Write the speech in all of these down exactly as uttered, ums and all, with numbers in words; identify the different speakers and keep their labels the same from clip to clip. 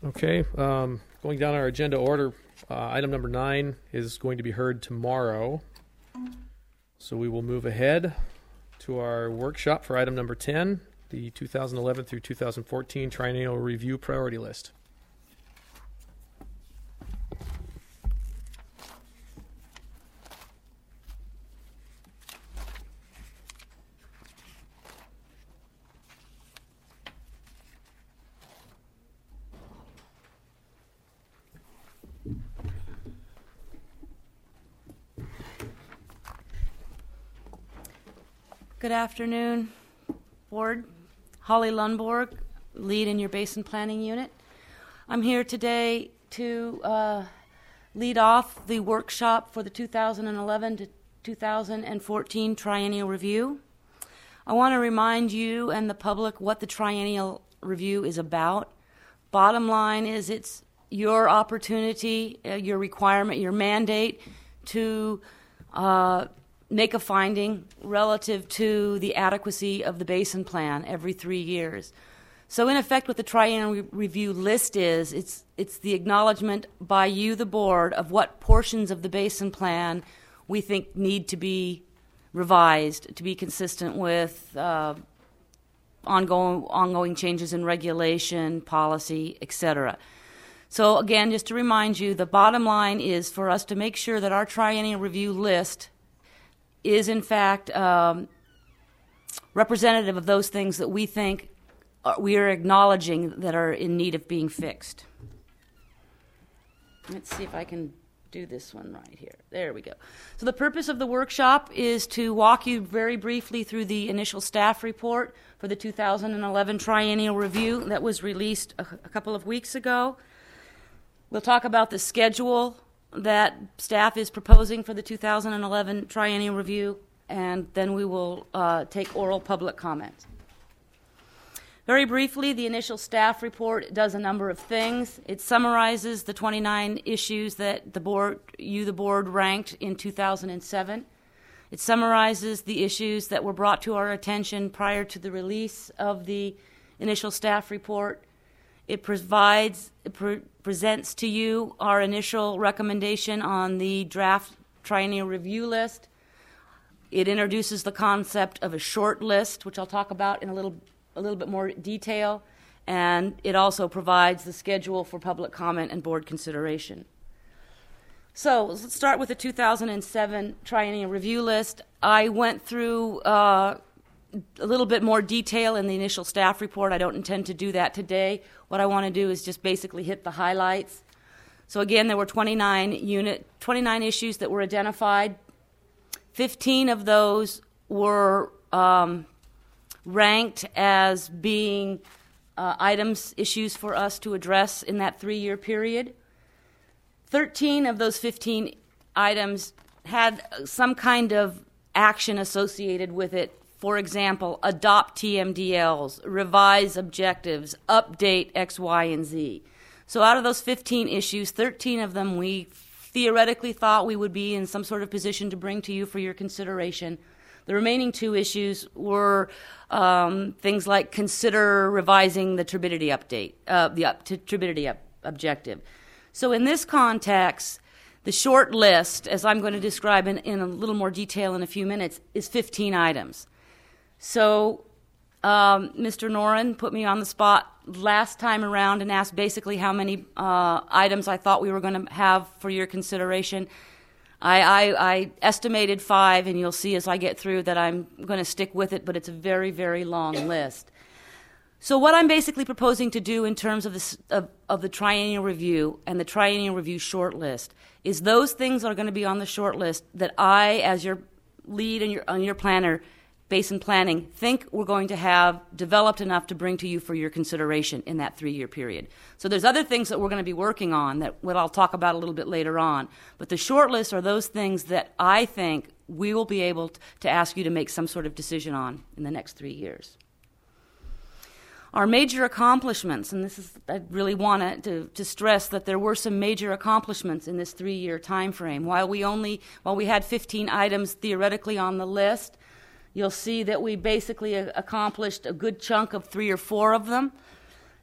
Speaker 1: Okay, um, going down our agenda order, uh, item number nine is going to be heard tomorrow. So we will move ahead to our workshop for item number ten, the two thousand eleven through two thousand fourteen Triennial Review Priority List.
Speaker 2: Good afternoon, Board. Holly Lundborg, lead in your Basin Planning Unit. I'm here today to uh, lead off the workshop for the two thousand eleven to two thousand fourteen Triennial Review. I want to remind you and the public what the Triennial Review is about. Bottom line is it's your opportunity, uh, your requirement, your mandate to uh, make a finding relative to the adequacy of the basin plan every three years. So in effect what the Triennial Re- Review list is, it's, it's the acknowledgement by you, the board, of what portions of the basin plan we think need to be revised to be consistent with uh, ongoing, ongoing changes in regulation, policy, et cetera. So again, just to remind you, the bottom line is for us to make sure that our Triennial Review list is in fact um, representative of those things that we think are, we are acknowledging that are in need of being fixed. Let's see if I can do this one right here. There we go. So the purpose of the workshop is to walk you very briefly through the initial staff report for the two thousand eleven Triennial Review that was released a, a couple of weeks ago. We'll talk about the schedule that staff is proposing for the two thousand eleven Triennial Review, and then we will uh, take oral public comment. Very briefly, the initial staff report does a number of things. It summarizes the twenty-nine issues that the board, you, the board, ranked in two thousand seven. It summarizes the issues that were brought to our attention prior to the release of the initial staff report. It provides, it pre- presents to you our initial recommendation on the draft Triennial Review list. It introduces the concept of a short list, which I'll talk about in a little, a little bit more detail, and it also provides the schedule for public comment and board consideration. So let's start with the two thousand seven Triennial Review list. I went through uh, a little bit more detail in the initial staff report. I don't intend to do that today. What I want to do is just basically hit the highlights. So again, there were twenty-nine unit, twenty-nine issues that were identified. fifteen of those were um, ranked as being uh, items, issues for us to address in that three-year period. thirteen of those fifteen items had some kind of action associated with it. For example, adopt T M D Ls, revise objectives, update X, Y, and Z. So out of those fifteen issues, thirteen of them we theoretically thought we would be in some sort of position to bring to you for your consideration. The remaining two issues were um, things like consider revising the turbidity update, uh, the up, to turbidity up, objective. So in this context, the short list, as I'm going to describe in, in a little more detail in a few minutes, is fifteen items. So um, Mister Noren put me on the spot last time around and asked basically how many uh, items I thought we were going to have for your consideration. I, I, I estimated five, and you'll see as I get through that I'm going to stick with it, but it's a very, very long list. So what I'm basically proposing to do in terms of, this, of, of the Triennial Review and the Triennial Review short list is those things that are going to be on the short list that I, as your lead and your, on your planner, Basin Planning, think we're going to have developed enough to bring to you for your consideration in that three-year period. So there's other things that we're going to be working on that what I'll talk about a little bit later on. But the short list are those things that I think we will be able to ask you to make some sort of decision on in the next three years. Our major accomplishments, and this is, I really want to, to stress that there were some major accomplishments in this three-year time frame. While we only, while we had fifteen items theoretically on the list, you'll see that we basically accomplished a good chunk of three or four of them.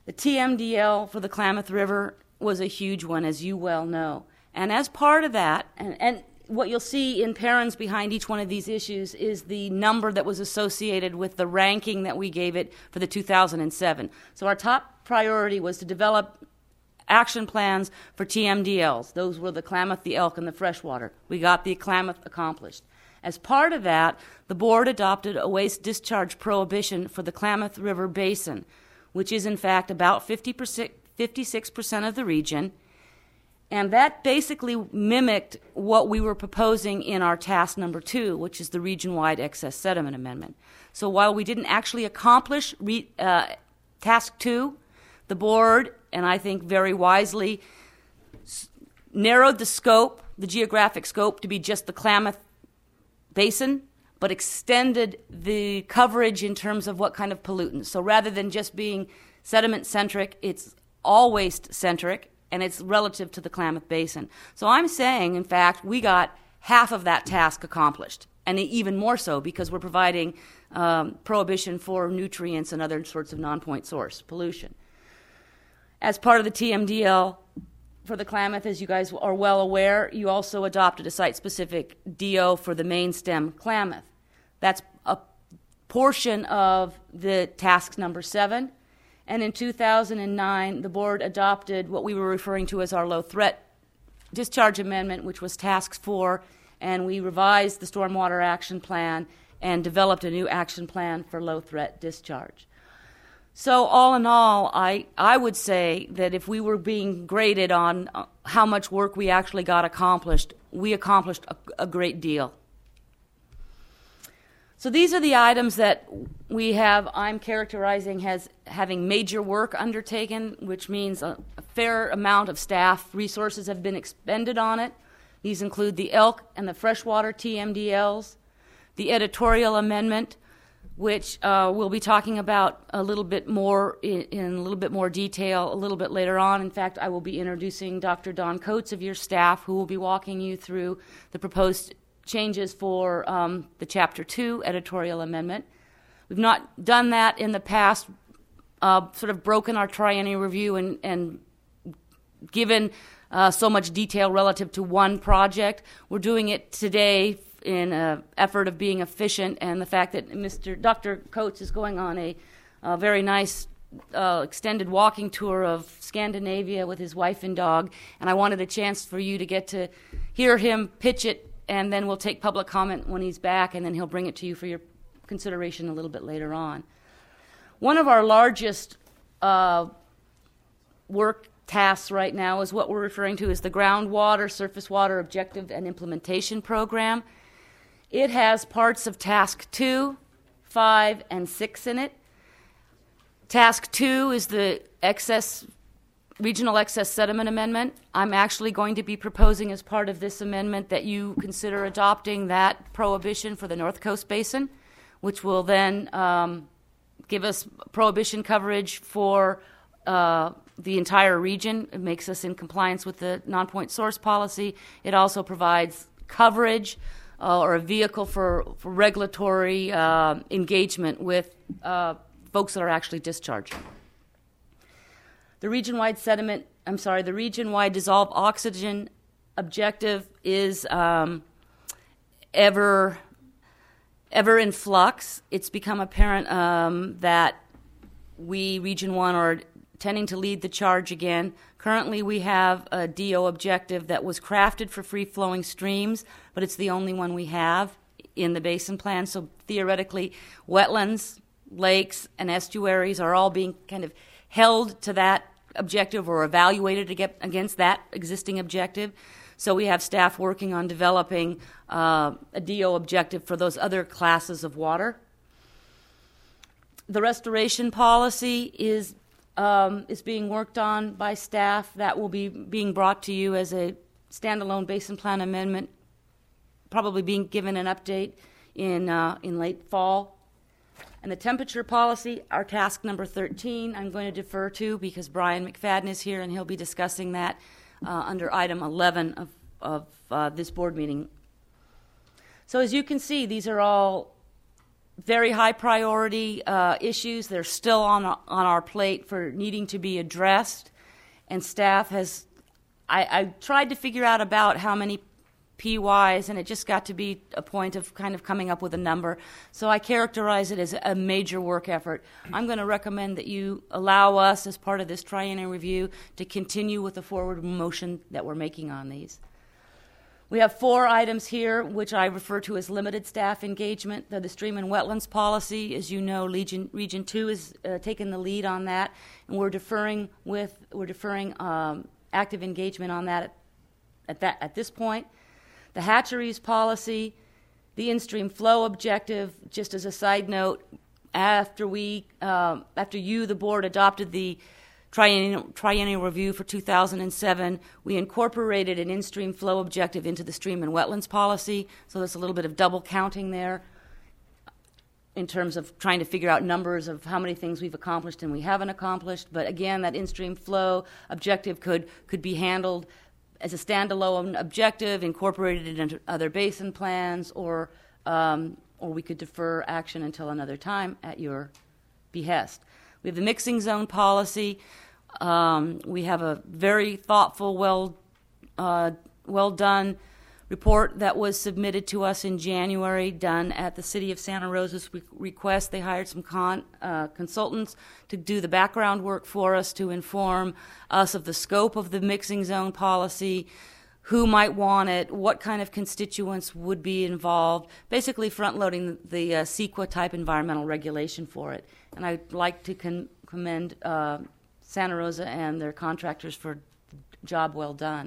Speaker 2: The T M D L for the Klamath River was a huge one, as you well know. And as part of that, and, and what you'll see in parens behind each one of these issues is the number that was associated with the ranking that we gave it for the two thousand seven. So our top priority was to develop action plans for T M D Ls. Those were the Klamath, the Elk, and the freshwater. We got the Klamath accomplished. As part of that, the board adopted a waste discharge prohibition for the Klamath River Basin, which is in fact about fifty percent, fifty-six percent of the region. And that basically mimicked what we were proposing in our task number two, which is the region-wide excess sediment amendment. So while we didn't actually accomplish re, uh, task two, the board, and I think very wisely, s- narrowed the scope, the geographic scope, to be just the Klamath Basin, but extended the coverage in terms of what kind of pollutants. So rather than just being sediment-centric, it's all waste-centric, and it's relative to the Klamath Basin. So I'm saying, in fact, we got half of that task accomplished, and even more so because we're providing um, prohibition for nutrients and other sorts of non-point source pollution. As part of the T M D L for the Klamath, as you guys are well aware, you also adopted a site-specific D O for the main stem Klamath. That's a portion of the task number seven. And in two thousand nine, the board adopted what we were referring to as our low-threat discharge amendment, which was task four, and we revised the stormwater action plan and developed a new action plan for low-threat discharge. So all in all, I, I would say that if we were being graded on how much work we actually got accomplished, we accomplished a, a great deal. So these are the items that we have, I'm characterizing as having major work undertaken, which means a, a fair amount of staff resources have been expended on it. These include the elk and the freshwater T M D Ls, the editorial amendment, which uh, we'll be talking about a little bit more in, in a little bit more detail a little bit later on. In fact, I will be introducing Doctor Don Coates of your staff, who will be walking you through the proposed changes for um, the Chapter two editorial amendment. We've not done that in the past, uh, sort of broken our triennial review and, and given uh, so much detail relative to one project. We're doing it today in an effort of being efficient, and the fact that Mister Doctor Coates is going on a, a very nice uh, extended walking tour of Scandinavia with his wife and dog, and I wanted a chance for you to get to hear him pitch it, and then we'll take public comment when he's back, and then he'll bring it to you for your consideration a little bit later on. One of our largest uh, work tasks right now is what we're referring to as the Groundwater Surface Water Objective and Implementation Program. It has parts of Task two, five, and six in it. Task two is the excess Regional Excess Sediment Amendment. I'm actually going to be proposing as part of this amendment that you consider adopting that prohibition for the North Coast Basin, which will then um, give us prohibition coverage for uh, the entire region. It makes us in compliance with the non-point source policy. It also provides coverage uh, or a vehicle for, for regulatory uh, engagement with uh, folks that are actually discharging. The region-wide sediment, I'm sorry, the region-wide dissolved oxygen objective is um, ever, ever in flux. It's become apparent um, that we, Region one, are tending to lead the charge again. Currently, we have a D O objective that was crafted for free-flowing streams, but it's the only one we have in the basin plan. So theoretically, wetlands, lakes, and estuaries are all being kind of held to that objective or evaluated against that existing objective. So we have staff working on developing uh, a D O objective for those other classes of water. The restoration policy is um, is being worked on by staff. That will be being brought to you as a standalone basin plan amendment, probably being given an update in uh, in late fall. And the temperature policy, our task number thirteen, I'm going to defer to because Brian McFadden is here and he'll be discussing that uh, under item eleven of, of uh, this board meeting. So as you can see, these are all very high priority uh, issues. They're still on on our plate for needing to be addressed, and staff has. I, I tried to figure out about how many P Ys, and it just got to be a point of kind of coming up with a number. So I characterize it as a major work effort. I'm going to recommend that you allow us, as part of this triennial review, to continue with the forward motion that we're making on these. We have four items here, which I refer to as limited staff engagement. They're the stream and wetlands policy. As you know, Region, Region two is uh, taking the lead on that, and we're deferring with we're deferring um, active engagement on that at, at that at this point. The hatcheries policy, the in-stream flow objective. Just as a side note, after we um, after you, the board, adopted the Triennial, triennial review for two thousand seven, we incorporated an in-stream flow objective into the stream and wetlands policy, so there's a little bit of double counting there in terms of trying to figure out numbers of how many things we've accomplished and we haven't accomplished. But again, that in-stream flow objective could, could be handled as a standalone objective, incorporated into other basin plans, or, um, or we could defer action until another time at your behest. We have the mixing zone policy. Um, we have a very thoughtful, well, uh, well done report that was submitted to us in January, done at the City of Santa Rosa's re- request. They hired some con, uh, consultants to do the background work for us to inform us of the scope of the mixing zone policy, who might want it, what kind of constituents would be involved, basically front-loading the uh, CEQA type environmental regulation for it. And I'd like to con- commend uh, Santa Rosa and their contractors for a job well done.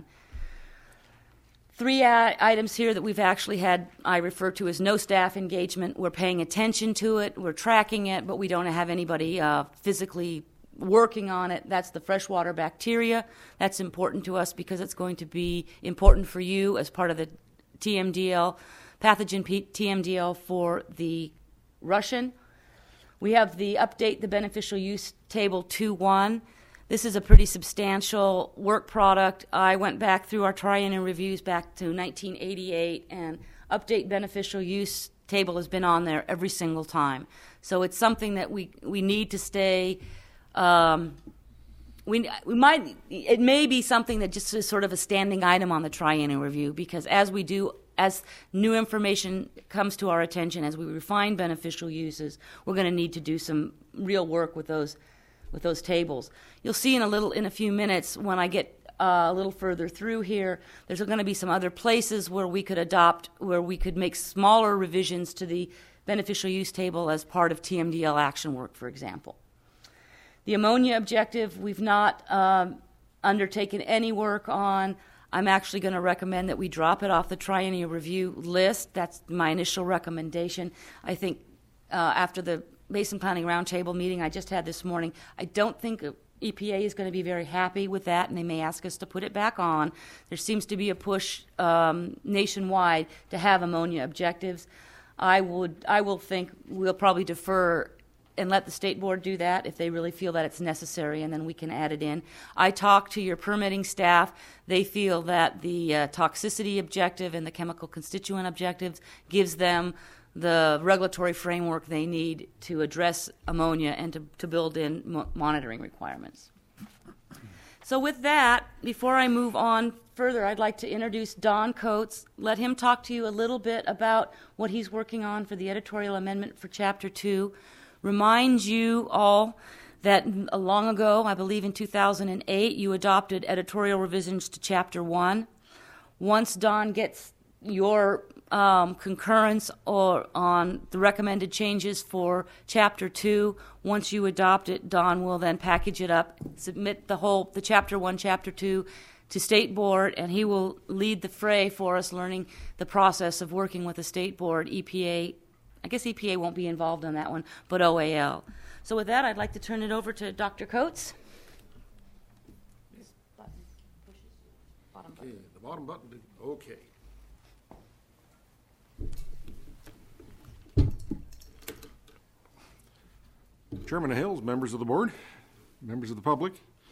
Speaker 2: Three a- items here that we've actually had, I refer to as no staff engagement. We're paying attention to it, we're tracking it, but we don't have anybody uh, physically working on it. That's the freshwater bacteria. That's important to us because it's going to be important for you as part of the T M D L, pathogen P- T M D L for the Russian. We have the update the beneficial use table two one. This is a pretty substantial work product. I went back through our triennial reviews back to nineteen eighty-eight, and update beneficial use table has been on there every single time. So it's something that we, we need to stay. Um, we we might it may be something that just is sort of a standing item on the triennial review, because as we do as new information comes to our attention, as we refine beneficial uses, we're going to need to do some real work with those with those tables. You'll see in a little in a few minutes when I get uh, a little further through here, there's going to be some other places where we could adopt, where we could make smaller revisions to the beneficial use table as part of T M D L action work, for example. The ammonia objective, we've not um, undertaken any work on. I'm actually going to recommend that we drop it off the triennial review list. That's my initial recommendation. I think uh, after the Basin Planning Roundtable meeting I just had this morning, I don't think E P A is going to be very happy with that, and they may ask us to put it back on. There seems to be a push um, nationwide to have ammonia objectives. I would, I will think we'll probably defer and let the state board do that if they really feel that it's necessary, and then we can add it in. I talked to your permitting staff. They feel that the uh, toxicity objective and the chemical constituent objectives gives them the regulatory framework they need to address ammonia and to, to build in mo- monitoring requirements. So with that, before I move on further, I'd like to introduce Don Coates. Let him talk to you a little bit about what he's working on for the editorial amendment for Chapter two. Remind you all that long ago, I believe in two thousand eight, you adopted editorial revisions to Chapter one. Once Don gets your um, concurrence or on the recommended changes for Chapter two, once you adopt it, Don will then package it up, submit the whole, the Chapter one, Chapter two to State Board, and he will lead the fray for us, learning the process of working with the State Board, E P A. I guess E P A won't be involved on that one, but O A L. So with that, I'd like to turn it over to Doctor Coates.
Speaker 3: Okay, the bottom button, did- okay. Chairman Hales, members of the board, members of the public.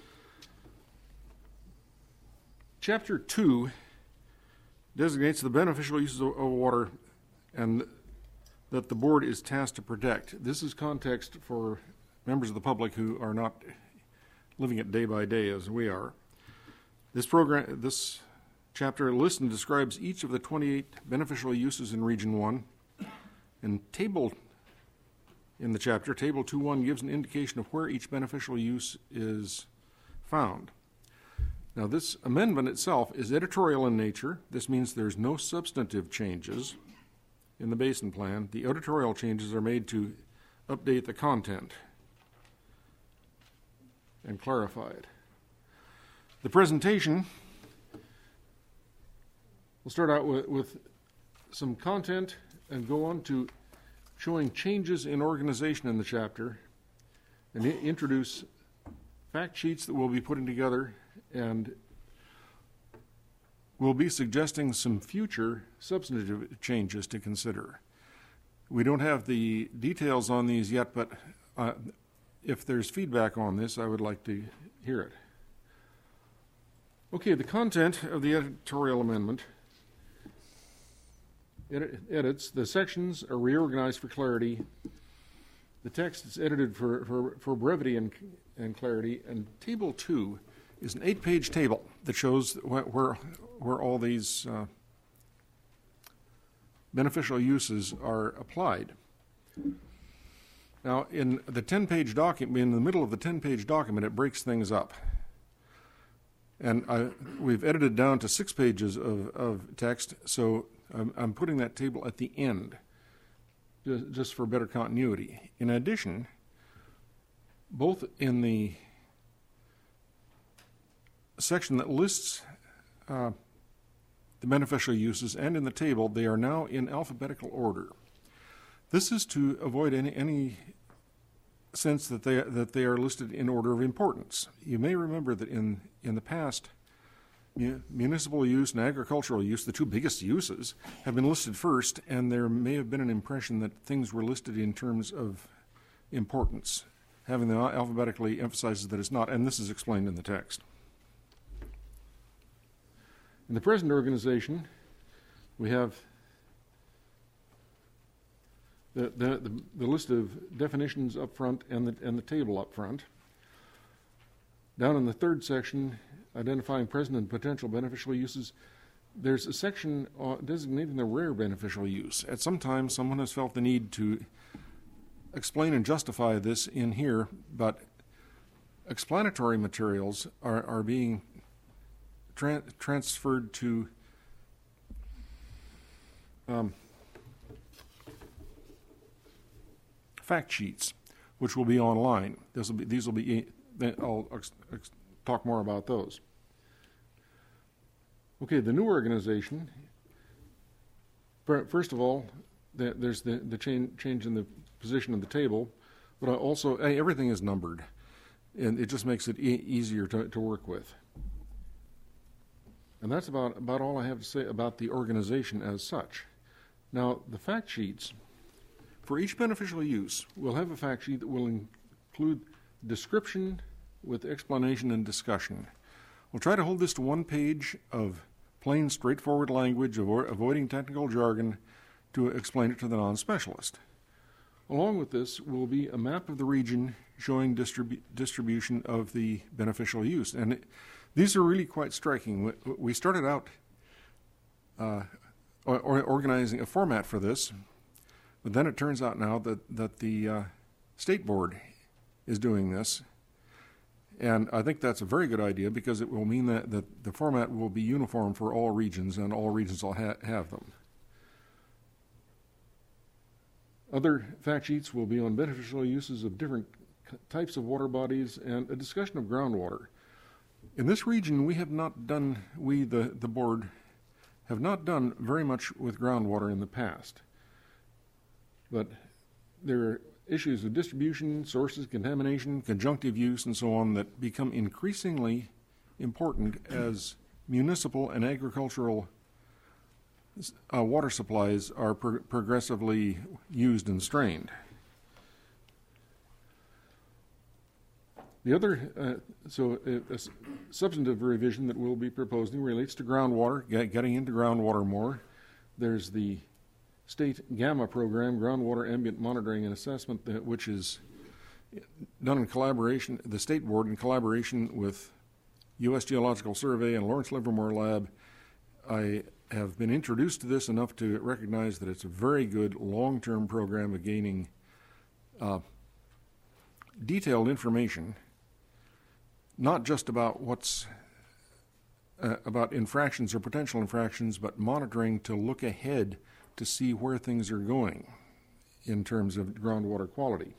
Speaker 3: Chapter two designates the beneficial uses of of water, and that the board is tasked to protect. This is context for members of the public who are not living it day by day as we are. This program, this chapter lists and describes each of the twenty-eight beneficial uses in Region one. And table in the chapter, Table two point one, gives an indication of where each beneficial use is found. Now, this amendment itself is editorial in nature. This means there's no substantive changes in the basin plan. The editorial changes are made to update the content and clarify it. The presentation, we'll start out with, with some content and go on to showing changes in organization in the chapter, and I- introduce fact sheets that we'll be putting together, and we'll be suggesting some future substantive changes to consider. We don't have the details on these yet, but uh, if there's feedback on this, I would like to hear it. Okay, the content of the editorial amendment. Edit, edits. The sections are reorganized for clarity. The text is edited for, for, for brevity and, and clarity. And Table two is an eight-page table that shows where, where, where all these uh, beneficial uses are applied. Now, in the ten-page document, in the middle of the ten-page document, it breaks things up. And I, we've edited down to six pages of, of text, so I'm, I'm putting that table at the end, just, just for better continuity. In addition, both in the section that lists uh, the beneficial uses and in the table, they are now in alphabetical order. This is to avoid any, any sense that they, that they are listed in order of importance. You may remember that in, in the past, municipal use and agricultural use, the two biggest uses, have been listed first, and there may have been an impression that things were listed in terms of importance. Having them alphabetically emphasizes that it's not, and this is explained in the text. In the present organization, we have the, the, the, the list of definitions up front and the, and the table up front. Down in the third section, identifying present and potential beneficial uses, there's a section uh, designating the rare beneficial use. At some time, someone has felt the need to explain and justify this in here, but explanatory materials are, are being tra- transferred to um, fact sheets, which will be online. This will be, these will be, I'll ex- ex- talk more about those. Okay, the new organization. First of all, the, there's the, the change, change in the position of the table, but I also, everything is numbered, and it just makes it e- easier to, to work with. And that's about, about all I have to say about the organization as such. Now, the fact sheets, for each beneficial use, we'll have a fact sheet that will include description with explanation and discussion. We'll try to hold this to one page of plain, straightforward language, avo- avoiding technical jargon, to explain it to the non-specialist. Along with this will be a map of the region showing distribu- distribution of the beneficial use. And it, these are really quite striking. We, we started out uh, or, or organizing a format for this, but then it turns out now that, that the uh, state board is doing this. And I think that's a very good idea because it will mean that, that the format will be uniform for all regions, and all regions will ha- have them. Other fact sheets will be on beneficial uses of different c- types of water bodies and a discussion of groundwater. In this region, we have not done, we, the, the board, have not done very much with groundwater in the past. But there are issues of distribution, sources, contamination, conjunctive use, and so on that become increasingly important as municipal and agricultural uh, water supplies are pro- progressively used and strained. The other, uh, so a, a substantive revision that we'll be proposing relates to groundwater, get, getting into groundwater more. There's the state GAMMA program, groundwater ambient monitoring and assessment, that, which is done in collaboration, the state board in collaboration with U S Geological Survey and Lawrence Livermore Lab. I have been introduced to this enough to recognize that it's a very good long-term program of gaining uh, detailed information, not just about what's uh, about infractions or potential infractions, but monitoring to look ahead to see where things are going in terms of groundwater quality.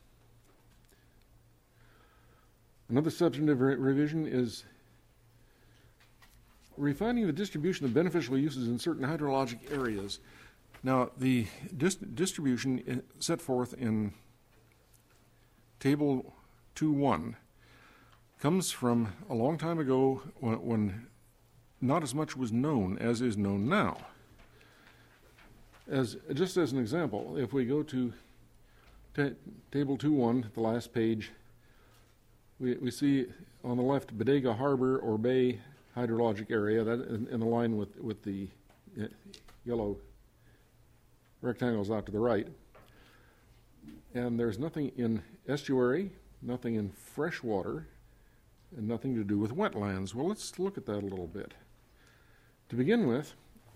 Speaker 3: Another substantive re- revision is refining the distribution of beneficial uses in certain hydrologic areas. Now, the dis- distribution set forth in Table two point one comes from a long time ago when, when not as much was known as is known now. As just as an example, if we go to ta- Table two point one, the last page, we, we see on the left Bodega Harbor or Bay hydrologic area, that in, in the line with, with the uh, yellow rectangles out to the right. And there's nothing in estuary, nothing in freshwater, and nothing to do with wetlands. Well, let's look at that a little bit. To begin with,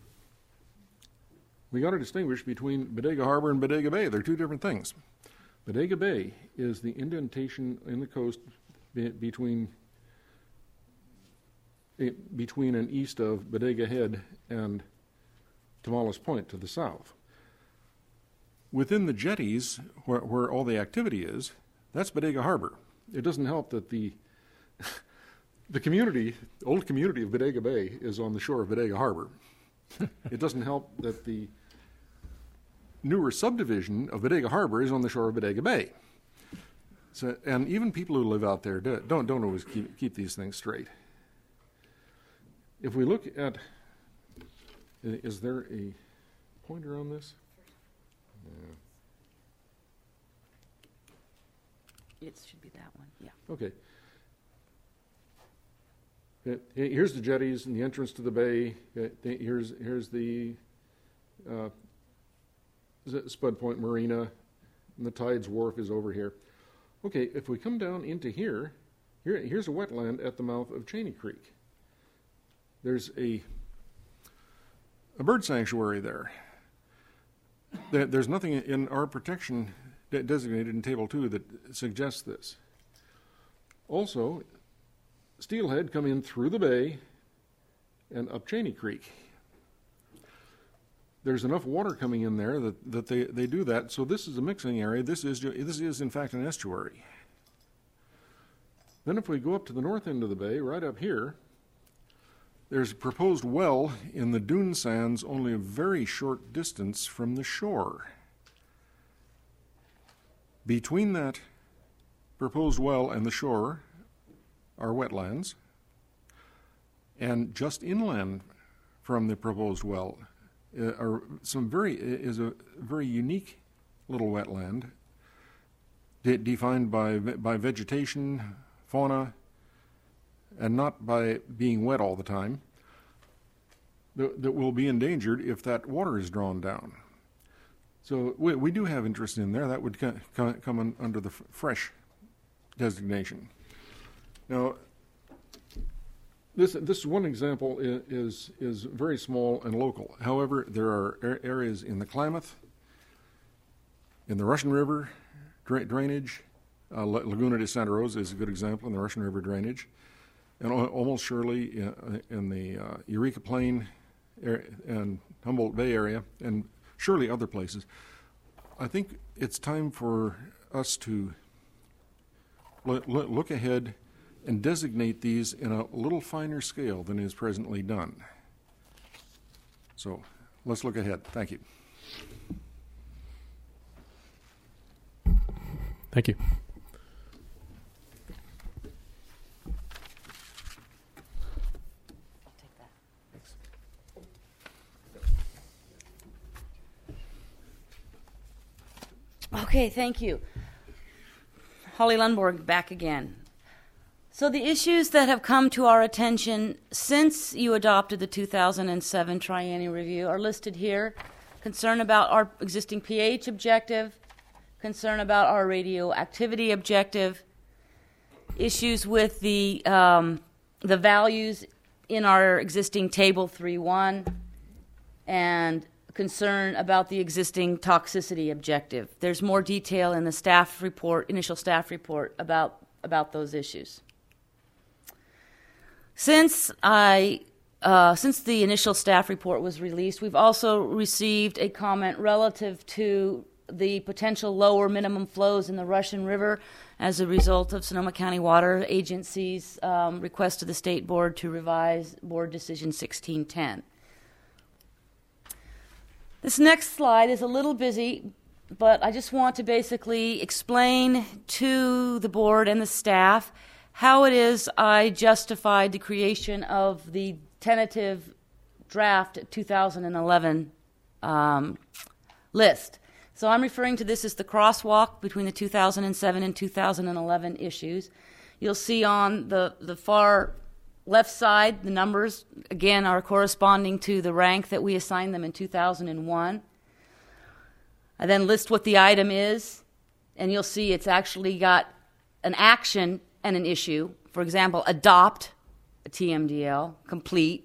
Speaker 3: we got to distinguish between Bodega Harbor and Bodega Bay. They're two different things. Bodega Bay is the indentation in the coast be- between eh, between and east of Bodega Head and Tomales Point to the south. Within the jetties, where, where all the activity is, that's Bodega Harbor. It doesn't help that the the community, old community of Bodega Bay is on the shore of Bodega Harbor. It doesn't help that the newer subdivision of Bodega Harbor is on the shore of Bodega Bay. So, and even people who live out there do, don't don't always keep keep these things straight. If we look at, is there a pointer on this? Yeah.
Speaker 2: It should be that one, yeah.
Speaker 3: Okay. Uh, Here's the jetties and the entrance to the bay. Uh, th- Here's here's the uh, Z- Spud Point Marina, and the Tides Wharf is over here. Okay, if we come down into here, here here's a wetland at the mouth of Cheney Creek. There's a a bird sanctuary there. There- There's nothing in our protection de- designated in Table two that suggests this. Also, steelhead come in through the bay and up Cheney Creek. There's enough water coming in there that, that they, they do that. So this is a mixing area. This is this is in fact an estuary. Then if we go up to the north end of the bay, right up here, there's a proposed well in the dune sands only a very short distance from the shore. Between that proposed well and the shore are wetlands, and just inland from the proposed well uh, are some very is a very unique little wetland de- defined by by vegetation, fauna, and not by being wet all the time, that, that will be endangered if that water is drawn down. So we, we do have interest in there. That would co- co- come in under the f- fresh designation. Now, this this one example is, is is very small and local. However, there are er- areas in the Klamath, in the Russian River dra- drainage. Uh, La- Laguna de Santa Rosa is a good example in the Russian River drainage, and al- almost surely in, in the uh, Eureka Plain er- and Humboldt Bay area, and surely other places. I think it's time for us to l- l- look ahead and designate these in a little finer scale than is presently done. So let's look ahead. Thank you.
Speaker 1: Thank you.
Speaker 2: Take that. Okay, thank you. Holly Lundborg back again. So the issues that have come to our attention since you adopted the two thousand seven Triennial Review are listed here. concern about our existing pH objective, concern about our radioactivity objective, issues with the um, the values in our existing table three one, and concern about the existing toxicity objective. There's more detail in the staff report, initial staff report about about those issues. Since I uh, since the initial staff report was released, we've also received a comment relative to the potential lower minimum flows in the Russian River as a result of Sonoma County Water Agency's um, request to the State Board to revise Board Decision sixteen ten. This next slide is a little busy, but I just want to basically explain to the board and the staff how it is I justified the creation of the tentative draft two thousand eleven um, list. So I'm referring to this as the crosswalk between the two thousand seven and two thousand eleven issues. You'll see on the, the far left side, the numbers, again, are corresponding to the rank that we assigned them in two thousand one. I then list what the item is, and you'll see it's actually got an action and an issue. For example, adopt a T M D L, complete.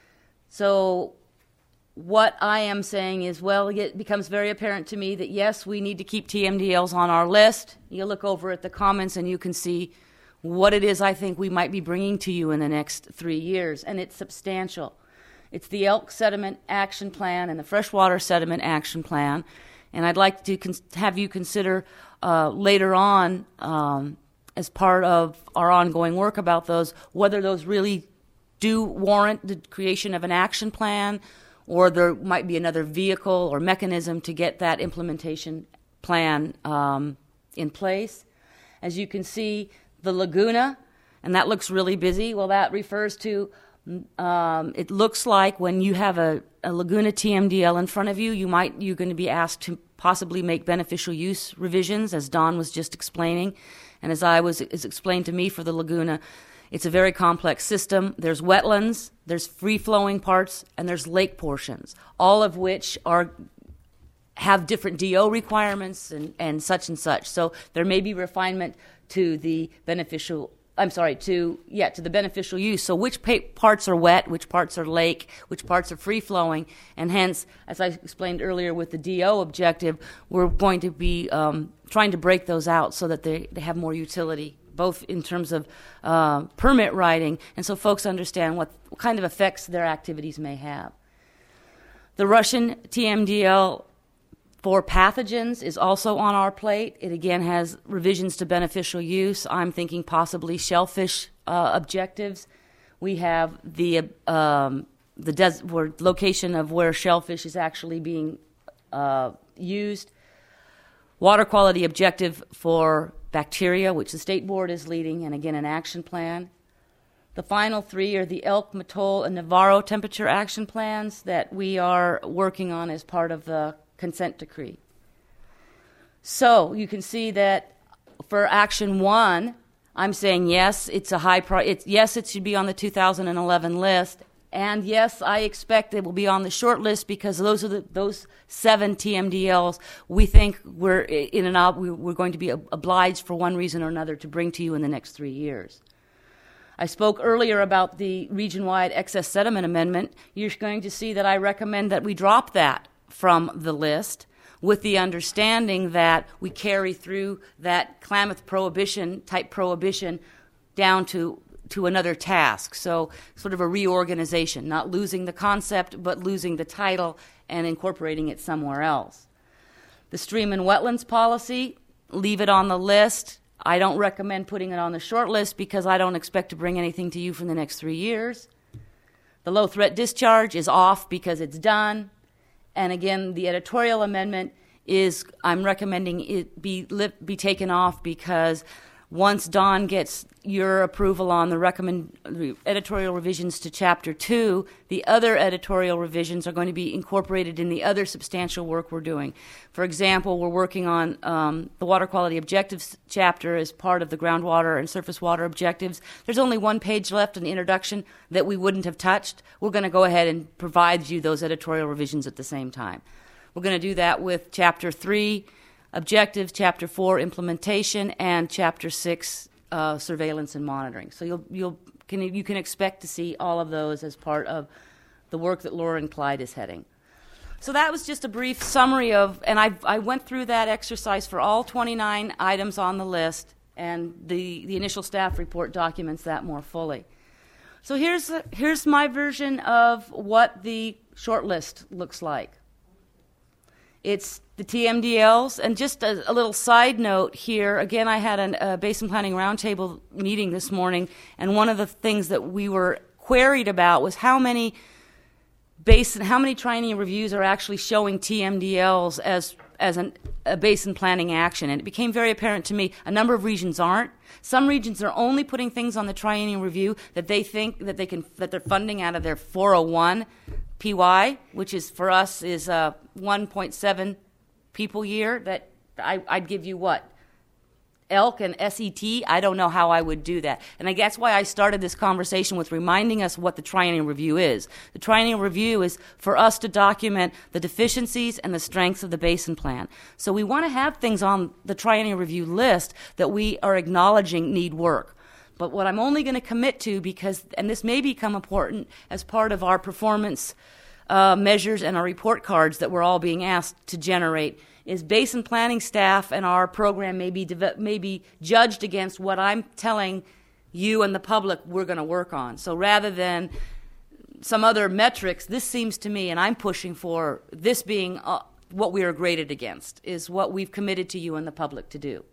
Speaker 2: So what I am saying is, well, it becomes very apparent to me that, yes, we need to keep T M D Ls on our list. You look over at the comments and you can see what it is I think we might be bringing to you in the next three years, and it's substantial. It's the Elk Sediment Action Plan and the Freshwater Sediment Action Plan, and I'd like to con- have you consider uh, later on, um, as part of our ongoing work about those, whether those really do warrant the creation of an action plan, or there might be another vehicle or mechanism to get that implementation plan um, in place. As you can see, the Laguna, and that looks really busy. Well, that refers to, um, it looks like when you have a, a Laguna T M D L in front of you, you might, you're going to be asked to possibly make beneficial use revisions, as Don was just explaining. And as I was, is explained to me for the Laguna, it's a very complex system. There's wetlands, there's free-flowing parts, and there's lake portions, all of which are have different D O requirements and, and such and such. So there may be refinement to the beneficial, I'm sorry, to, yeah, to the beneficial use. So which pa- parts are wet, which parts are lake, which parts are free-flowing, and hence, as I explained earlier with the D O objective, we're going to be um, trying to break those out so that they, they have more utility, both in terms of uh, permit writing, and so folks understand what, what kind of effects their activities may have. The Russian T M D L for pathogens is also on our plate. It again has revisions to beneficial use. I'm thinking possibly shellfish uh, objectives. We have the um, the des- where location of where shellfish is actually being uh, used. Water quality objective for bacteria, which the State Board is leading, and again an action plan. The final three are the Elk, Mattole, and Navarro temperature action plans that we are working on as part of the consent decree. So you can see that for action one, I'm saying yes, it's a high pri- it's, yes, it should be on the two thousand eleven list, and yes, I expect it will be on the short list because those are the, those seven T M D Ls we think we're in an ob- we're going to be obliged for one reason or another to bring to you in the next three years. I spoke earlier about the region-wide excess sediment amendment. You're going to see that I recommend that we drop that from the list, with the understanding that we carry through that Klamath prohibition, type prohibition, down to, to another task. So sort of a reorganization, not losing the concept, but losing the title and incorporating it somewhere else. The stream and wetlands policy, leave it on the list. I don't recommend putting it on the short list because I don't expect to bring anything to you for the next three years. The low threat discharge is off because it's done. And again, the editorial amendment is, I'm recommending it be be taken off because once Don gets your approval on the recommend editorial revisions to Chapter two, the other editorial revisions are going to be incorporated in the other substantial work we're doing. For example, we're working on um, the water quality objectives chapter as part of the groundwater and surface water objectives. There's only one page left in the introduction that we wouldn't have touched. We're going to go ahead and provide you those editorial revisions at the same time. We're going to do that with Chapter three, objectives, Chapter four, implementation, and Chapter six, uh, surveillance and monitoring. So you'll, you'll, can, you can expect to see all of those as part of the work that Laura and Clyde is heading. So that was just a brief summary of, and I, I went through that exercise for all twenty-nine items on the list, and the, the initial staff report documents that more fully. So here's, here's my version of what the short list looks like. It's the T M D Ls, and just a, a little side note here, again, I had an, a Basin Planning Roundtable meeting this morning, and one of the things that we were queried about was how many basin, how many triennial reviews are actually showing T M D Ls as as an, a basin planning action, and it became very apparent to me a number of regions aren't. Some regions are only putting things on the triennial review that they think that they can that they're funding out of their four oh one P Y, which is for us is uh, one point seven people year. That I, I'd give you what? Elk and S E T, I don't know how I would do that. And I guess why I started this conversation with reminding us what the triennial review is. The triennial review is for us to document the deficiencies and the strengths of the basin plan. So we want to have things on the triennial review list that we are acknowledging need work. But what I'm only going to commit to, because, and this may become important as part of our performance uh, measures and our report cards that we're all being asked to generate, is basin planning staff and our program may be, de- may be judged against what I'm telling you and the public we're going to work on. So rather than some other metrics, this seems to me, and I'm pushing for this being uh, what we are graded against, is what we've committed to you and the public to do.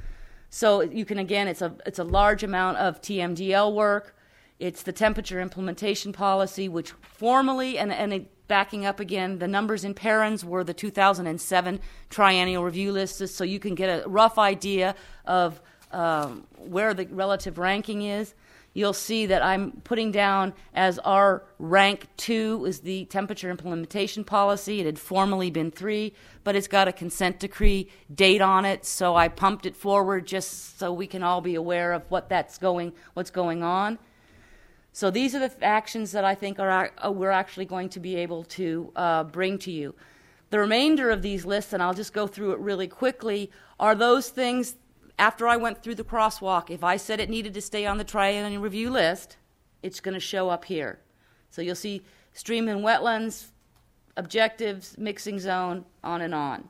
Speaker 2: So you can, again, it's a, it's a large amount of T M D L work. It's the temperature implementation policy, which formally, and, and it, backing up again, the numbers in parens were the two thousand seven triennial review lists, so you can get a rough idea of um, where the relative ranking is. You'll see that I'm putting down as our rank two is the temperature implementation policy. It had formerly been three, but it's got a consent decree date on it, so I pumped it forward just so we can all be aware of what that's going, what's going on. So these are the actions that I think are uh, we're actually going to be able to uh, bring to you. The remainder of these lists, and I'll just go through it really quickly, are those things. After I went through the crosswalk, if I said it needed to stay on the triennial review list, it's going to show up here. So you'll see stream and wetlands, objectives, mixing zone, on and on.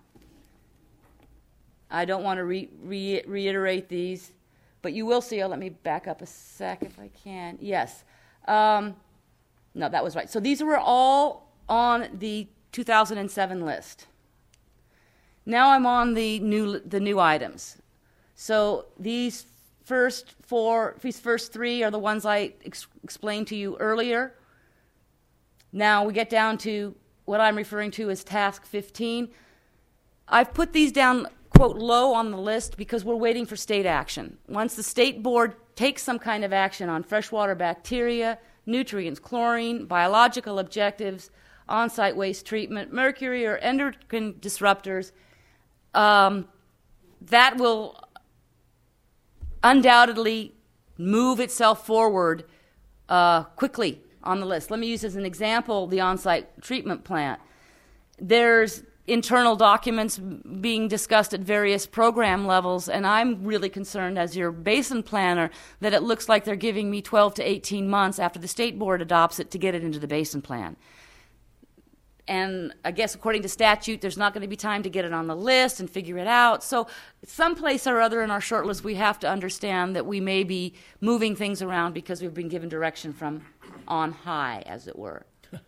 Speaker 2: I don't want to re- re- reiterate these, but you will see. Oh, let me back up a sec if I can. Yes. Um, no, that was right. So these were all on the two thousand seven list. Now I'm on the new the new items. So these first four, these first three are the ones I ex- explained to you earlier. Now we get down to what I'm referring to as task fifteen. I've put these down, quote, low on the list because we're waiting for state action. Once the state board takes some kind of action on freshwater bacteria, nutrients, chlorine, biological objectives, on-site waste treatment, mercury, or endocrine disruptors, um, that will undoubtedly move itself forward uh, quickly on the list. Let me use as an example the on-site treatment plant. There's internal documents being discussed at various program levels, and I'm really concerned as your basin planner that it looks like they're giving me twelve to eighteen months after the state board adopts it to get it into the basin plan. And I guess according to statute, there's not going to be time to get it on the list and figure it out. So someplace or other in our short list, we have to understand that we may be moving things around because we've been given direction from on high, as it were.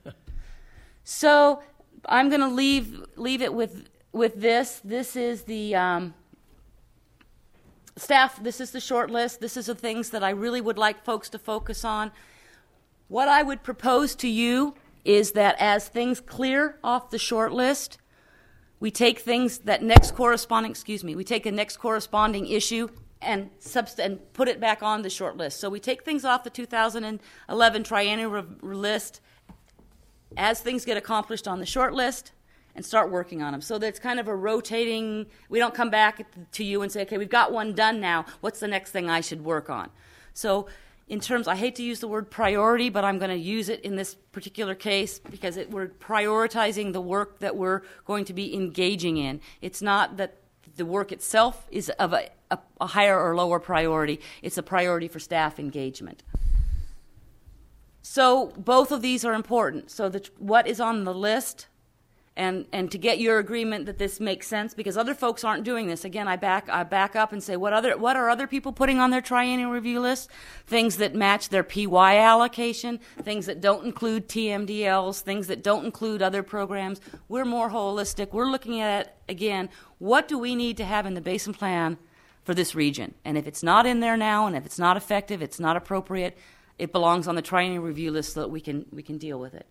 Speaker 2: So I'm going to leave leave it with with this. This is the um, staff. This is the short list. This is the things that I really would like folks to focus on. What I would propose to you is that as things clear off the short list, we take things that next corresponding, excuse me, we take a next corresponding issue and subst- and put it back on the short list. So we take things off the two thousand eleven triennial re- list as things get accomplished on the short list and start working on them. So that's kind of a rotating, we don't come back to you and say, okay, we've got one done now, what's the next thing I should work on? So in terms, I hate to use the word priority, but I'm going to use it in this particular case because it, we're prioritizing the work that we're going to be engaging in. It's not that the work itself is of a, a, a higher or lower priority. It's a priority for staff engagement. So both of these are important. So the, what is on the list, and, and to get your agreement that this makes sense, because other folks aren't doing this. Again, I back I back up and say, what other what are other people putting on their triennial review list? Things that match their P Y allocation, things that don't include T M D Ls, things that don't include other programs. We're more holistic. We're looking at, again, what do we need to have in the basin plan for this region? And if it's not in there now, and if it's not effective, it's not appropriate, it belongs on the triennial review list so that we can we can deal with it.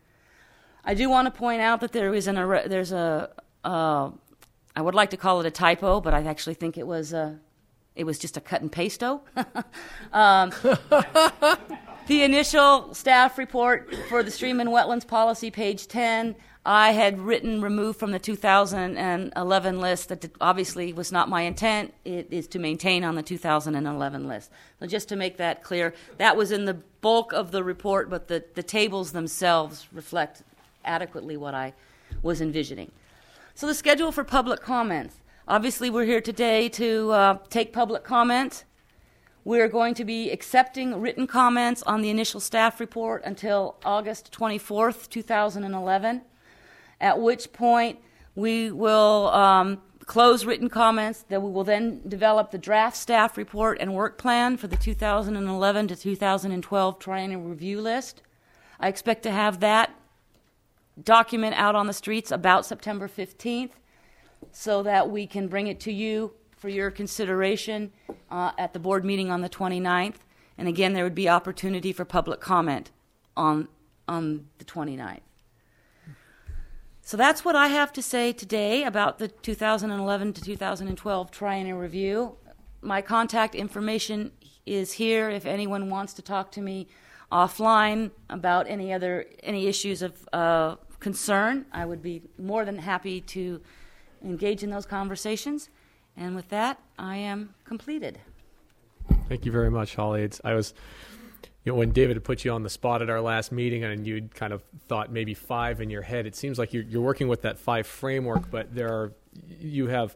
Speaker 2: I do want to point out that there is an there's a uh, I would like to call it a typo, but I actually think it was a, it was just a cut and paste-o. um, the initial staff report for the Stream and Wetlands Policy, page ten, I had written removed from the two thousand eleven list. That obviously was not my intent. It is to maintain on the two thousand eleven list. So just to make that clear, that was in the bulk of the report, but the, the tables themselves reflect adequately what I was envisioning. So the schedule for public comments. Obviously, we're here today to uh, take public comment. We're going to be accepting written comments on the initial staff report until August twenty-fourth, two thousand eleven, at which point we will um, close written comments. That we will then develop the draft staff report and work plan for the two thousand eleven to two thousand twelve triennial review list. I expect to have that document out on the streets about September fifteenth so that we can bring it to you for your consideration uh, at the board meeting on the twenty-ninth. And again, there would be opportunity for public comment on, on the twenty-ninth. So that's what I have to say today about the two thousand eleven to two thousand twelve triennial review. My contact information is here if anyone wants to talk to me offline about any other any issues of uh, concern. I would be more than happy to engage in those conversations. And with that, I am completed.
Speaker 1: Thank you very much, Holly. It's, I was, you know, when David had put you on the spot at our last meeting and you'd kind of thought maybe five in your head, it seems like you're, you're working with that five framework, but there are, you have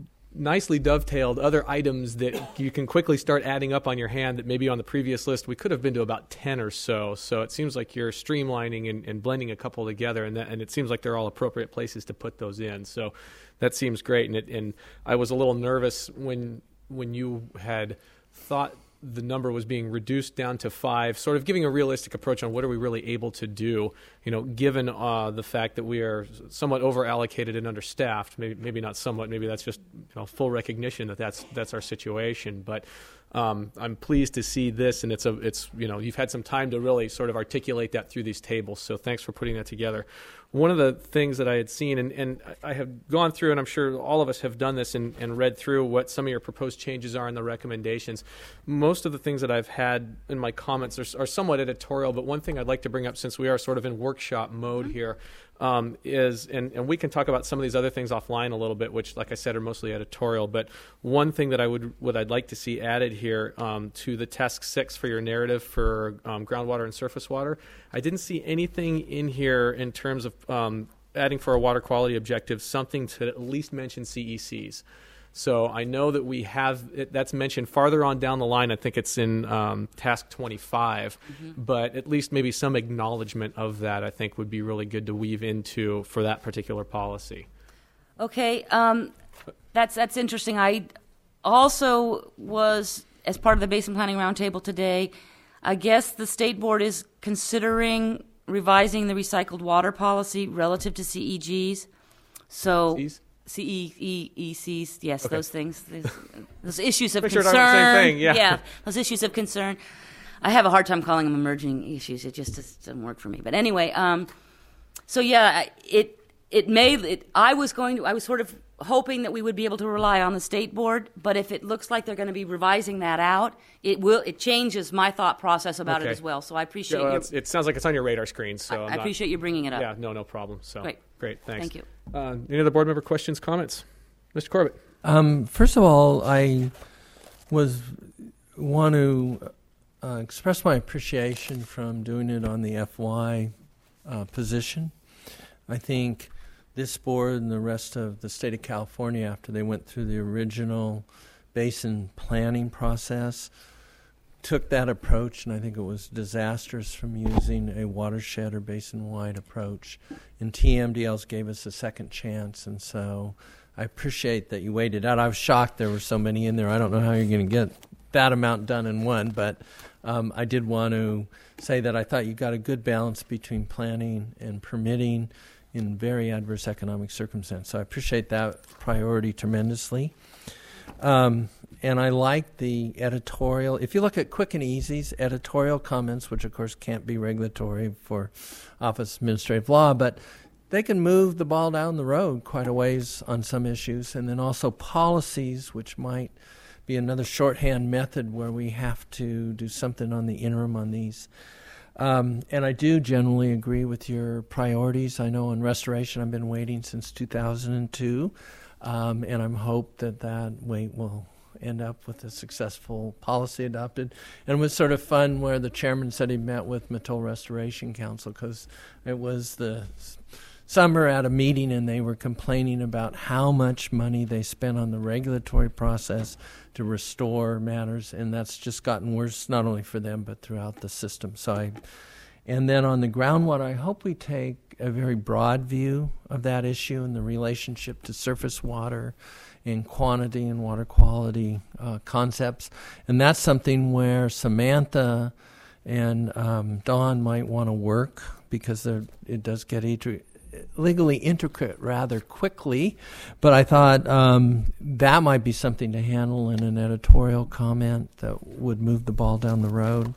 Speaker 1: nicely dovetailed other items that you can quickly start adding up on your hand that maybe on the previous list we could have been to about ten or so. So it seems like you're streamlining and, and blending a couple together, and, that, and it seems like they're all appropriate places to put those in. So that seems great. And, it, and I was a little nervous when when you had thought the number was being reduced down to five, sort of giving a realistic approach on what are we really able to do, you know, given uh, the fact that we are somewhat over-allocated and understaffed. Maybe, maybe not somewhat, maybe that's just, you know, full recognition that that's, that's our situation. But um, I'm pleased to see this, and it's, a, it's, you know, you've had some time to really sort of articulate that through these tables, so thanks for putting that together. One of the things that I had seen, and, and I have gone through, and I'm sure all of us have done this and, and read through what some of your proposed changes are in the recommendations. Most of the things that I've had in my comments are, are somewhat editorial, but one thing I'd like to bring up, since we are sort of in workshop mode mm-hmm. here, um, is, and, and we can talk about some of these other things offline a little bit, which, like I said, are mostly editorial, but one thing that I would, what I'd like to see added here um, to the task six for your narrative for um, groundwater and surface water, I didn't see anything in here in terms of um, adding for a water quality objective something to at least mention C E Cs. So I know that we have it, that's mentioned farther on down the line. I think it's in um, task twenty-five, mm-hmm. but at least maybe some acknowledgement of that I think would be really good to weave into for that particular policy.
Speaker 2: Okay, um, that's that's interesting. I also was, as part of the Basin Planning Roundtable today, I guess the state board is considering revising the recycled water policy relative to C E Gs. So
Speaker 1: C's?
Speaker 2: C E E E Cs, yes,
Speaker 1: okay.
Speaker 2: those things, those, those issues of
Speaker 1: Make
Speaker 2: concern.
Speaker 1: Sure the same thing. Yeah.
Speaker 2: yeah, those issues of concern. I have a hard time calling them emerging issues. It just doesn't work for me. But anyway, um, so yeah, it it may. It, I was going to. I was sort of hoping that we would be able to rely on the state board. But if it looks like they're going to be revising that out, it will. It changes my thought process about
Speaker 1: okay.
Speaker 2: it as well. So I appreciate.
Speaker 1: Yeah, well,
Speaker 2: your,
Speaker 1: it sounds like it's on your radar screen. So
Speaker 2: I,
Speaker 1: I'm
Speaker 2: I
Speaker 1: not,
Speaker 2: appreciate you bringing it up.
Speaker 1: Yeah, no, no problem. So
Speaker 2: great,
Speaker 1: great, thanks.
Speaker 2: Thank you.
Speaker 1: Uh, any other board member questions, comments, Mister Corbett?
Speaker 4: Um, first of all, I was want to uh, express my appreciation from doing it on the F Y uh, position. I think this board and the rest of the state of California, after they went through the original basin planning process, took that approach, and I think it was disastrous from using a watershed or basin-wide approach. And T M D Ls gave us a second chance, and so I appreciate that you waited out. I was shocked there were so many in there. I don't know how you're going to get that amount done in one, but um, I did want to say that I thought you got a good balance between planning and permitting in very adverse economic circumstances. So I appreciate that priority tremendously. Um, and I like the editorial. If you look at Quick and Easy's editorial comments, which of course can't be regulatory for Office of Administrative Law, but they can move the ball down the road quite a ways on some issues. And then also policies, which might be another shorthand method where we have to do something on the interim on these. Um, and I do generally agree with your priorities. I know on restoration I've been waiting since two thousand two, um, and I'm hope that that wait will end up with a successful policy adopted. And it was sort of fun where the chairman said he met with Mattole Restoration Council, because it was the summer at a meeting and they were complaining about how much money they spent on the regulatory process to restore matters, and that's just gotten worse not only for them but throughout the system. So I, and then on the groundwater, I hope we take a very broad view of that issue and the relationship to surface water and quantity and water quality uh, concepts. And that's something where Samantha and um, Dawn might want to work, because it does get each legally intricate rather quickly, but I thought um, that might be something to handle in an editorial comment that would move the ball down the road.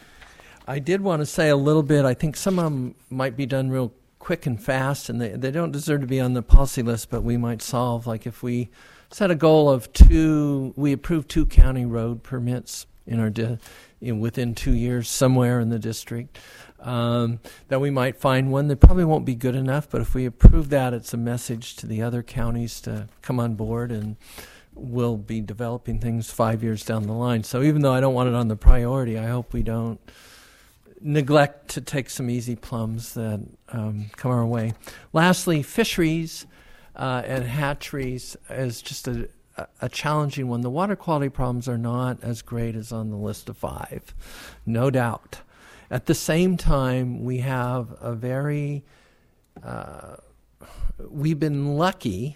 Speaker 4: I did want to say a little bit, I think some of them might be done real quick and fast, and they, they don't deserve to be on the policy list, but we might solve, like if we set a goal of two, we approve two county road permits in our di- in, within two years somewhere in the district. Um, that we might find one that probably won't be good enough, but if we approve that, it's a message to the other counties to come on board, and we'll be developing things five years down the line. So even though I don't want it on the priority, I hope we don't neglect to take some easy plums that um, come our way. Lastly, fisheries uh, and hatcheries is just a, a challenging one. The water quality problems are not as great as on the list of five, no doubt. At the same time, we have a very, uh, we've been lucky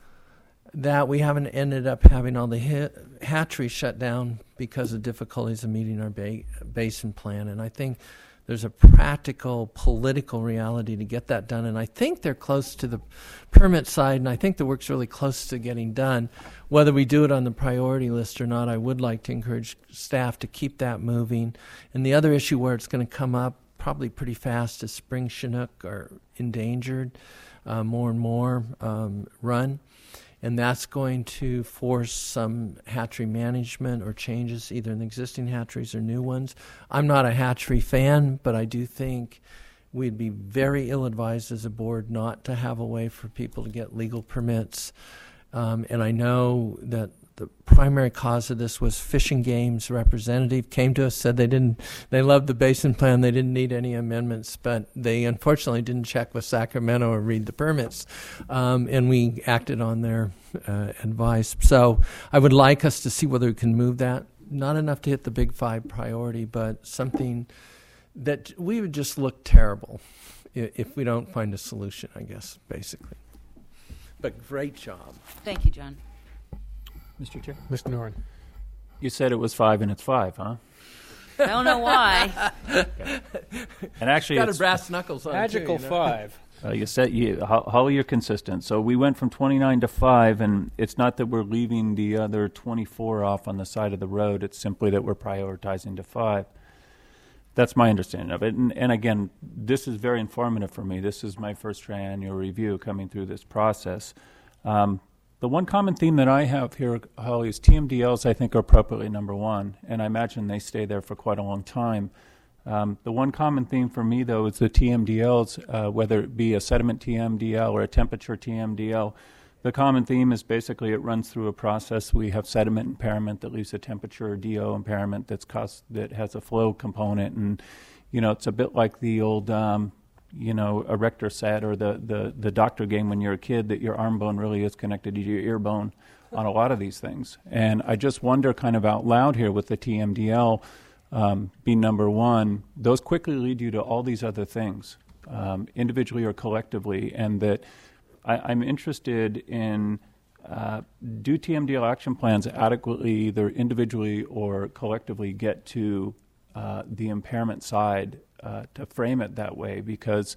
Speaker 4: that we haven't ended up having all the ha- hatcheries shut down because of difficulties in meeting our ba- basin plan. And I think there's a practical political reality to get that done. And I think they're close to the permit side, and I think the work's really close to getting done. Whether we do it on the priority list or not, I would like to encourage staff to keep that moving. And the other issue where it's going to come up probably pretty fast is spring Chinook are endangered, uh, more and more um, run. And that's going to force some hatchery management or changes either in existing hatcheries or new ones. I'm not a hatchery fan, but I do think we'd be very ill-advised as a board not to have a way for people to get legal permits. Um, and I know that the primary cause of this was Fish and Game's representative came to us, said they didn't, they loved the basin plan, they didn't need any amendments, but they unfortunately didn't check with Sacramento or read the permits, um, and we acted on their uh, advice. So I would like us to see whether we can move that. Not enough to hit the big five priority, but something that we would just look terrible if we don't find a solution, I guess, basically. But great job.
Speaker 2: Thank you, John.
Speaker 5: Mister Chair?
Speaker 1: Mister Noren.
Speaker 5: You said it was five and it's five, huh?
Speaker 2: I don't know why.
Speaker 5: And actually,
Speaker 4: got
Speaker 5: it's
Speaker 4: a brass knuckles on
Speaker 1: Magical
Speaker 4: it too, you know?
Speaker 1: five.
Speaker 5: Uh, you said you Holly, you're consistent. So we went from twenty-nine to five, and it's not that we're leaving the other twenty-four off on the side of the road. It's simply that we're prioritizing to five. That's my understanding of it. And, and again, this is very informative for me. This is my first triannual review coming through this process. Um, The one common theme that I have here, Holly, is T M D Ls, I think, are appropriately number one, and I imagine they stay there for quite a long time. Um, the one common theme for me, though, is the T M D Ls, uh, whether it be a sediment T M D L or a temperature T M D L, the common theme is basically it runs through a process. We have sediment impairment that leaves a temperature, D O impairment that's cost, that has a flow component, and you know it's a bit like the old um, you know erector set or the, the the doctor game when you're a kid, that your arm bone really is connected to your ear bone on a lot of these things. And I just wonder kind of out loud here with the T M D L um, being number one, those quickly lead you to all these other things, um, individually or collectively, and that I, I'm interested in uh, do T M D L action plans adequately, either individually or collectively, get to uh, the impairment side, uh, to frame it that way, because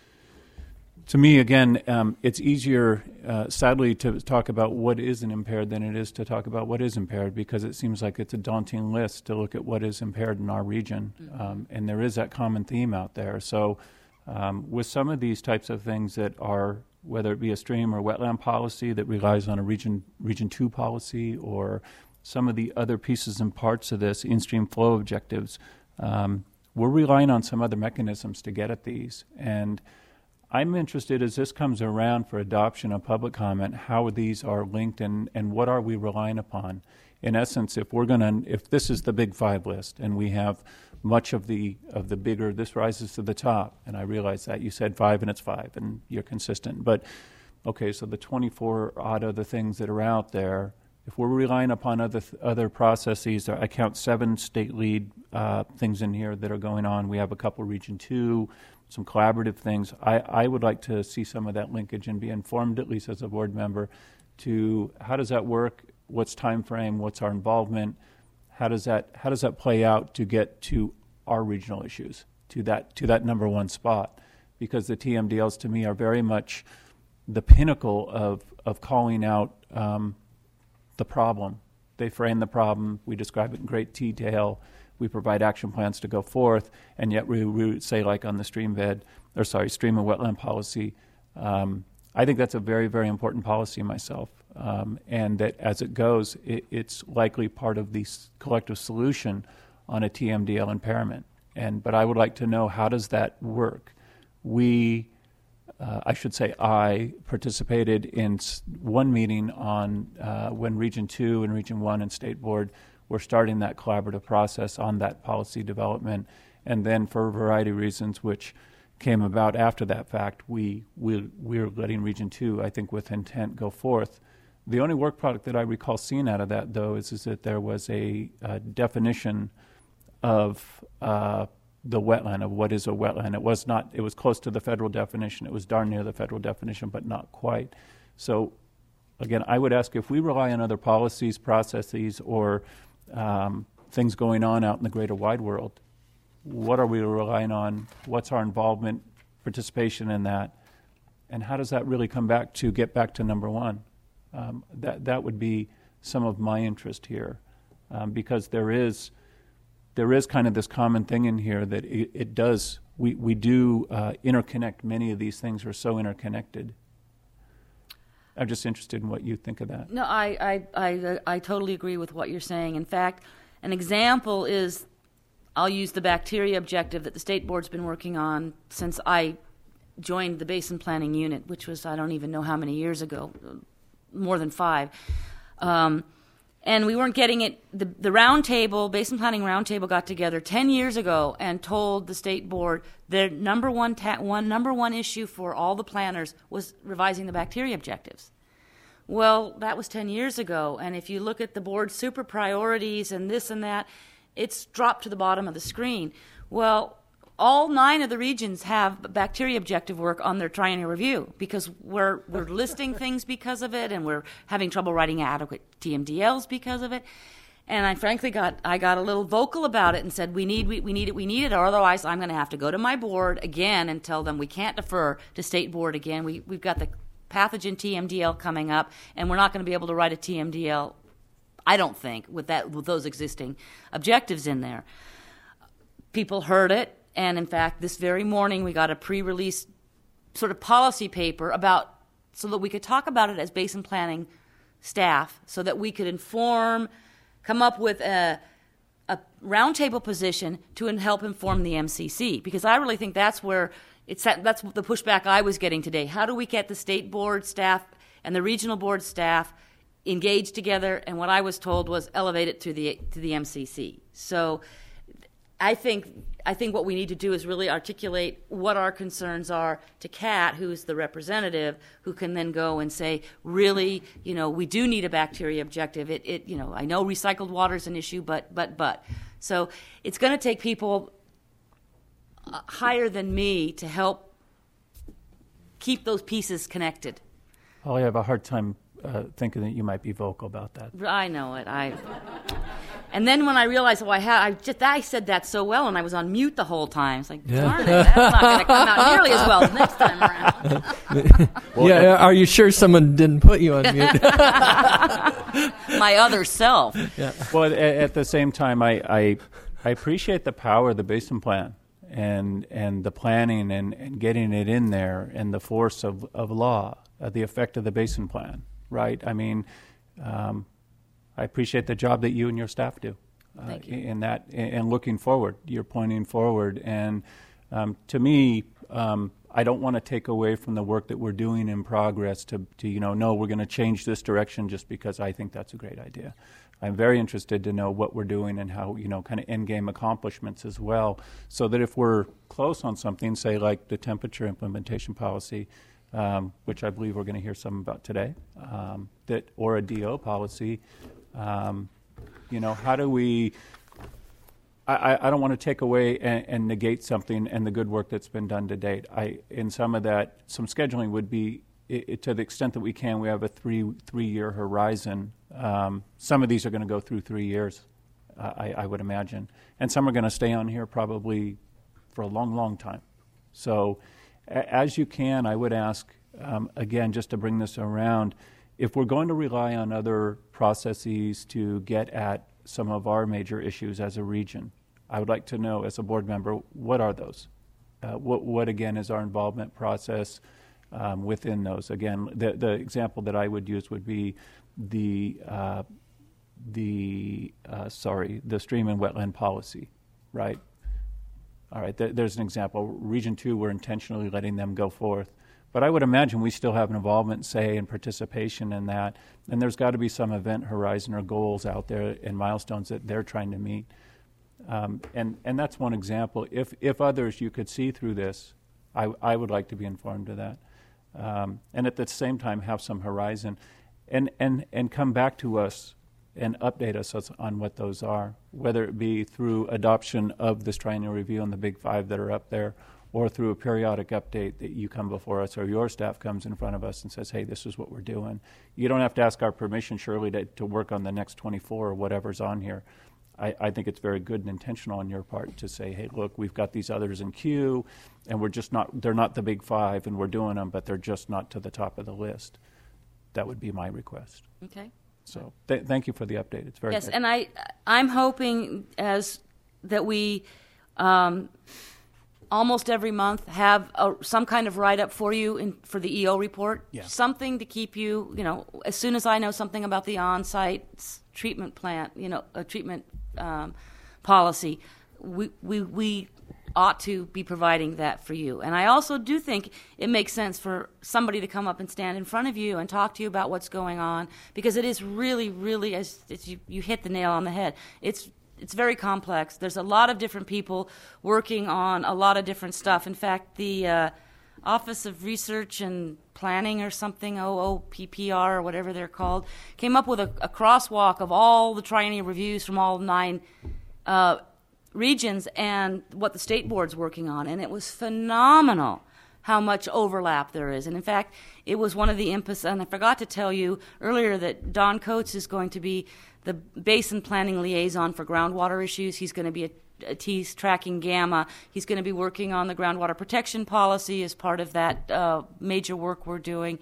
Speaker 5: to me, again, um, it's easier, uh, sadly, to talk about what isn't impaired than it is to talk about what is impaired, because it seems like it's a daunting list to look at what is impaired in our region. Mm-hmm. Um, and there is that common theme out there. So um, with some of these types of things that are, whether it be a stream or wetland policy that relies on a region, region two policy, or some of the other pieces and parts of this, in-stream flow objectives, um, we're relying on some other mechanisms to get at these. And I'm interested, as this comes around for adoption of public comment, how these are linked and, and what are we relying upon. In essence, if we're going to, if this is the big five list and we have much of the of the bigger, this rises to the top, and I realize that you said five and it's five and you're consistent. But okay, so the twenty-four odd other things that are out there, if we're relying upon other th- other processes, I count seven state lead uh, things in here that are going on. We have a couple region two, some collaborative things. I, I would like to see some of that linkage and be informed, at least as a board member, to how does that work, what's time frame, what's our involvement, how does that how does that play out to get to our regional issues, to that to that number one spot, because the T M D Ls to me are very much the pinnacle of of calling out um, the problem. They frame the problem, we describe it in great detail, we provide action plans to go forth, and yet we, we say, like on the stream bed, or sorry, stream and wetland policy, um, I think that's a very, very important policy myself, um, and that as it goes, it, it's likely part of the s- collective solution on a T M D L impairment. And but I would like to know, how does that work? We, uh, I should say, I participated in s- one meeting on uh, when Region Two and Region One and State Board were starting that collaborative process on that policy development, and then for a variety of reasons, which came about after that fact, we we we're letting Region Two, I think, with intent, go forth. The only work product that I recall seeing out of that, though, is, is that there was a, a definition of uh, the wetland, of what is a wetland. It was not. It was close to the federal definition. It was darn near the federal definition, but not quite. So, again, I would ask, if we rely on other policies, processes, or um, things going on out in the greater wide world, what are we relying on? What's our involvement, participation in that? And how does that really come back to get back to number one? Um, that that would be some of my interest here, um, because there is there is kind of this common thing in here that it, it does, we, we do uh, interconnect. Many of these things are so interconnected. I'm just interested in what you think of that.
Speaker 2: No, I, I, I, I totally agree with what you're saying. In fact, an example is, I'll use the bacteria objective that the State Board's been working on since I joined the Basin Planning Unit, which was, I don't even know how many years ago, more than five. Um, and we weren't getting it. The, the roundtable, Basin Planning Roundtable, got together ten years ago and told the State Board their number one, ta- one, number one issue for all the planners was revising the bacteria objectives. Well, that was ten years ago, and if you look at the board's super priorities and this and that, it's dropped to the bottom of the screen. Well, all nine of the regions have bacteria objective work on their triennial review, because we're we're listing things because of it, and we're having trouble writing adequate T M D Ls because of it. And I frankly got I got a little vocal about it and said, we need we, we need it, we need it, or otherwise I'm going to have to go to my board again and tell them we can't defer to State Board again. We we've got the pathogen T M D L coming up, and we're not going to be able to write a T M D L, I don't think, with that with those existing objectives in there. People heard it, and in fact, this very morning we got a pre-release sort of policy paper about, so that we could talk about it as basin planning staff, so that we could inform, come up with a a roundtable position to help inform the M C C, because I really think that's where it's at, that's the pushback I was getting today. How do we get the State Board staff and the regional board staff engage together, and what I was told was elevate it to the to the M C C. So I think I think what we need to do is really articulate what our concerns are to Kat, who's the representative, who can then go and say, really, you know, we do need a bacteria objective. It, it you know, I know recycled water is an issue, but, but, but. So it's going to take people uh, higher than me to help keep those pieces connected.
Speaker 5: Holly, I have a hard time uh, thinking that you might be vocal about that.
Speaker 2: I know it. I. And then when I realized, oh, I had, I just, I said that so well, and I was on mute the whole time. It's like,
Speaker 4: Yeah.
Speaker 2: darn it, that's not going to come out nearly as well next time around.
Speaker 4: yeah, are you sure someone didn't put you on mute?
Speaker 2: My other self.
Speaker 5: Well, at, at the same time, I, I I appreciate the power of the basin plan and and the planning and, and getting it in there and the force of, of law, uh, the effect of the basin plan, right? I mean, um, I appreciate the job that you and your staff do uh,
Speaker 2: Thank you.
Speaker 5: in that and looking forward. You're pointing forward, and um, to me, um, I don't want to take away from the work that we're doing in progress. To, to you know, no, we're going to change this direction just because I think that's a great idea. I'm very interested to know what we're doing and how, you know, kind of end game accomplishments as well, so that if we're close on something, say like the temperature implementation policy, um, which I believe we're going to hear some about today, um, that or a D O policy. Um, you know, how do we, I, I don't want to take away and, and negate something and the good work that's been done to date. I, in some of that, some scheduling would be, it, to the extent that we can, we have a three, three-year horizon. Um, some of these are going to go through three years, uh, I, I would imagine. And some are going to stay on here probably for a long, long time. So a, as you can, I would ask, um, again, just to bring this around, if we're going to rely on other processes to get at some of our major issues as a region, I would like to know, as a board member, what are those? Uh, what, what, again, is our involvement process um, within those? Again, the, the example that I would use would be the, uh, the uh, sorry, the stream and wetland policy, right? All right, th- there's an example. Region two, we're intentionally letting them go forth. But I would imagine we still have an involvement, say, and participation in that. And there's got to be some event horizon or goals out there and milestones that they're trying to meet. Um, and, and that's one example. If, if others you could see through this, I, I would like to be informed of that. Um, and at the same time, have some horizon. And, and, and come back to us and update us on what those are, whether it be through adoption of this triennial review and the big five that are up there, or through a periodic update that you come before us or your staff comes in front of us and says, hey, this is what we're doing. You don't have to ask our permission, surely, to, to work on the next twenty-four or whatever's on here. I, I think it's very good and intentional on your part to say, hey, look, we've got these others in queue, and we're just not, they're not the big five, and we're doing them, but they're just not to the top of the list. That would be my request.
Speaker 2: Okay.
Speaker 5: So th- thank you for the update. It's very
Speaker 2: yes,
Speaker 5: good.
Speaker 2: and I, I'm hoping as that we um, almost every month have a, some kind of write-up for you in, for the E O report,
Speaker 5: Yeah.
Speaker 2: something to keep you, you know, as soon as I know something about the on-site s- treatment plant, you know, a treatment um, policy, we, we, we ought to be providing that for you. And I also do think it makes sense for somebody to come up and stand in front of you and talk to you about what's going on, because it is really, really, as, as you, you hit the nail on the head, it's It's very complex. There's a lot of different people working on a lot of different stuff. In fact, the uh, Office of Research and Planning or something, O O P P R or whatever they're called, came up with a, a crosswalk of all the triennial reviews from all nine uh, regions and what the state board's working on. And it was phenomenal how much overlap there is. And in fact, it was one of the impetus, and I forgot to tell you earlier that Don Coates is going to be the basin planning liaison for groundwater issues. He's going to be a, a T's tracking gamma. He's going to be working on the groundwater protection policy as part of that uh, major work we're doing.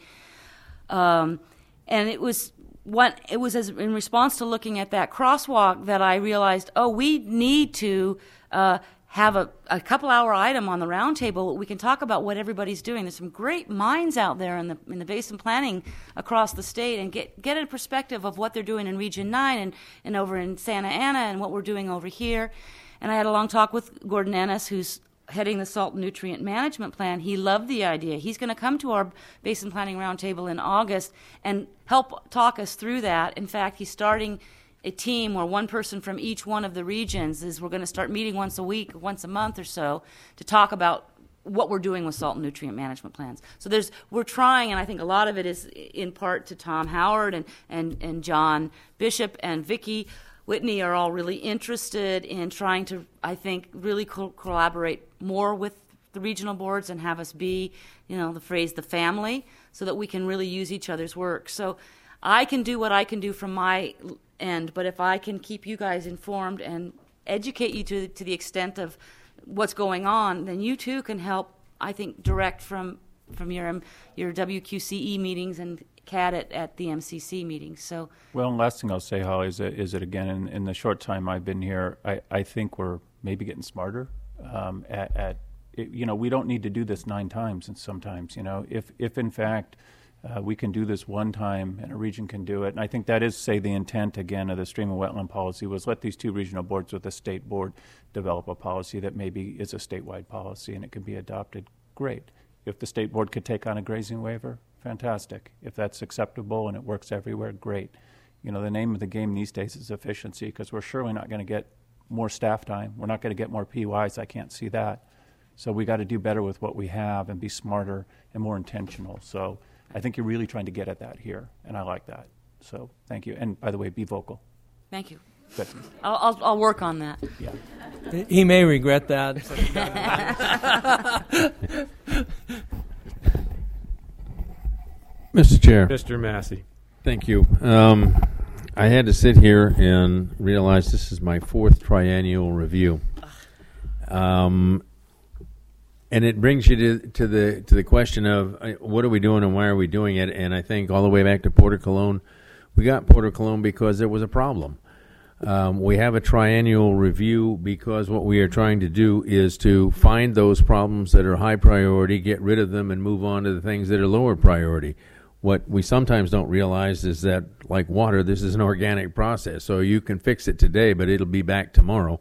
Speaker 2: Um, and it was what it was as in response to looking at that crosswalk that I realized, oh, we need to uh, have a, a couple hour item on the roundtable. We can talk about what everybody's doing. There's some great minds out there in the in the basin planning across the state, and get get a perspective of what they're doing in Region nine and, and over in Santa Ana and what we're doing over here. And I had a long talk with Gordon Ennis, who's heading the Salt Nutrient Management Plan, he loved the idea. He's going to come to our Basin Planning Roundtable in August and help talk us through that. In fact, he's starting a team where one person from each one of the regions is we're going to start meeting once a week, once a month or so, to talk about what we're doing with salt and nutrient management plans. So there's we're trying, and I think a lot of it is in part to Tom Howard and, and, and John Bishop and Vicki Whitney are all really interested in trying to, I think, really co- collaborate more with the regional boards and have us be, you know, the phrase the family, so that we can really use each other's work. So I can do what I can do from my end, but if I can keep you guys informed and educate you to to the extent of what's going on, then you too can help, I think, direct from from your um, your W Q C E meetings and C A D at, at the M C C meetings. So,
Speaker 5: well, and last thing I'll say, Holly, is that, is that again, in, in the short time I've been here, I, I think we're maybe getting smarter um, at, at it, you know, we don't need to do this nine times and sometimes, you know, if, if in fact uh, we can do this one time and a region can do it, and I think that is, say, the intent, again, of the stream and wetland policy was let these two regional boards with a state board develop a policy that maybe is a statewide policy and it can be adopted. Great. If the state board could take on a grazing waiver, fantastic. If that's acceptable and it works everywhere, great. You know, the name of the game these days is efficiency, because we're surely not going to get more staff time. We're not going to get more P Ys. I can't see that. So we got to do better with what we have and be smarter and more intentional. So I think you're really trying to get at that here, and I like that. So thank you. And by the way, be vocal.
Speaker 2: thank you.
Speaker 5: Good.
Speaker 2: I'll, I'll, I'll work on that.
Speaker 5: Yeah.
Speaker 4: He may regret that.
Speaker 6: Mister Chair,
Speaker 1: Mister Massey.
Speaker 6: thank you. Um, I had to sit here and realize this is my fourth triennial review, um, and it brings you to, to the to the question of uh, what are we doing and why are we doing it? And I think all the way back to Port Cologne, we got Port Cologne because there was a problem. Um, we have a triennial review because what we are trying to do is to find those problems that are high priority, get rid of them, and move on to the things that are lower priority. What we sometimes don't realize is that, like water, this is an organic process. So you can fix it today, but it'll be back tomorrow.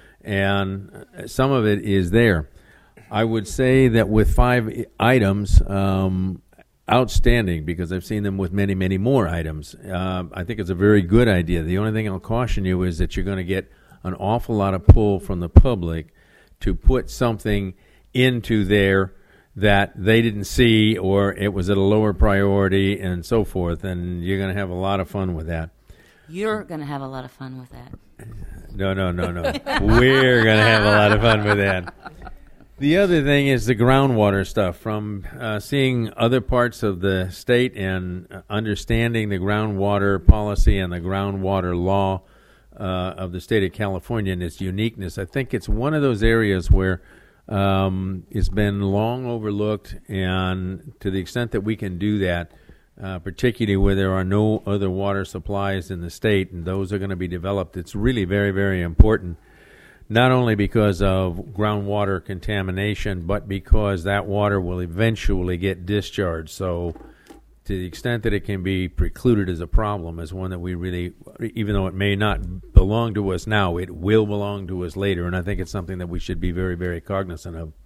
Speaker 6: And some of it is there. I would say that with five items, um, outstanding, because I've seen them with many, many more items. Uh, I think it's a very good idea. The only thing I'll caution you is that you're going to get an awful lot of pull from the public to put something into there that they didn't see, or it was at a lower priority and so forth, and you're going to have a lot of fun with that.
Speaker 2: You're going to have a lot of fun with that.
Speaker 6: No, no, no, no. We're going to have a lot of fun with that. The other thing is the groundwater stuff. From uh, seeing other parts of the state and uh, understanding the groundwater policy and the groundwater law uh, of the state of California and its uniqueness, I think it's one of those areas where um, it's been long overlooked, and to the extent that we can do that, uh, particularly where there are no other water supplies in the state, and those are going to be developed, it's really very, very important. Not only because of groundwater contamination, but because that water will eventually get discharged. So to the extent that it can be precluded as a problem is one that we really, even though it may not belong to us now, it will belong to us later. And I think it's something that we should be very, very cognizant of.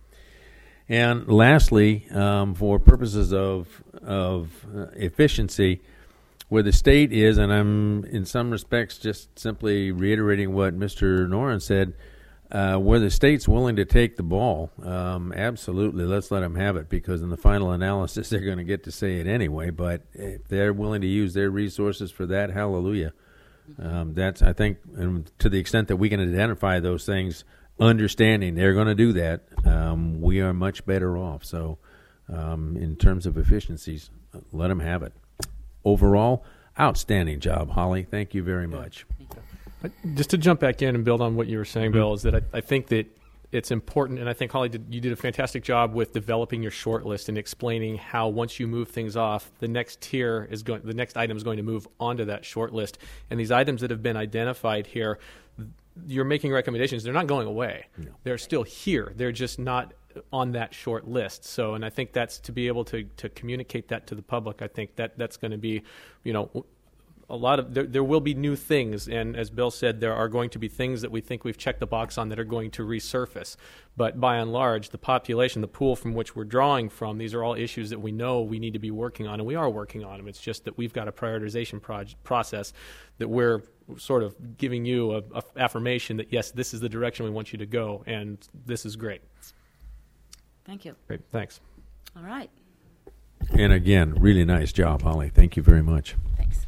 Speaker 6: And lastly, um, for purposes of, of uh, efficiency, where the state is, and I'm in some respects just simply reiterating what Mister Noren said, uh, where the state's willing to take the ball, um, absolutely, let's let them have it, because in the final analysis they're going to get to say it anyway. But if they're willing to use their resources for that, hallelujah. Um, that's, I think, and to the extent that we can identify those things, understanding they're going to do that, um, we are much better off. So um, in terms of efficiencies, let them have it. Overall, outstanding job, Holly. Thank you very much.
Speaker 1: Just to jump back in and build on what you were saying, Bill, is that I, I think that it's important, and I think, Holly, did, you did a fantastic job with developing your short list and explaining how once you move things off, the next tier is going, the next item is going to move onto that short list. And these items that have been identified here, you're making recommendations. They're not going away. No. They're still here. They're just not on that short list. So, and I think that's to be able to, to communicate that to the public. I think that that's going to be, you know, a lot of there, there will be new things, and as Bill said, there are going to be things that we think we've checked the box on that are going to resurface. But by and large, the population, the pool from which we're drawing from, these are all issues that we know we need to be working on, and we are working on them. It's just that we've got a prioritization project, process that we're sort of giving you a, a affirmation that yes, this is the direction we want you to go, and this is great.
Speaker 2: Thank you.
Speaker 1: Great, thanks.
Speaker 2: All right.
Speaker 6: And again, really nice job, Holly. Thank you very much.
Speaker 2: Thanks.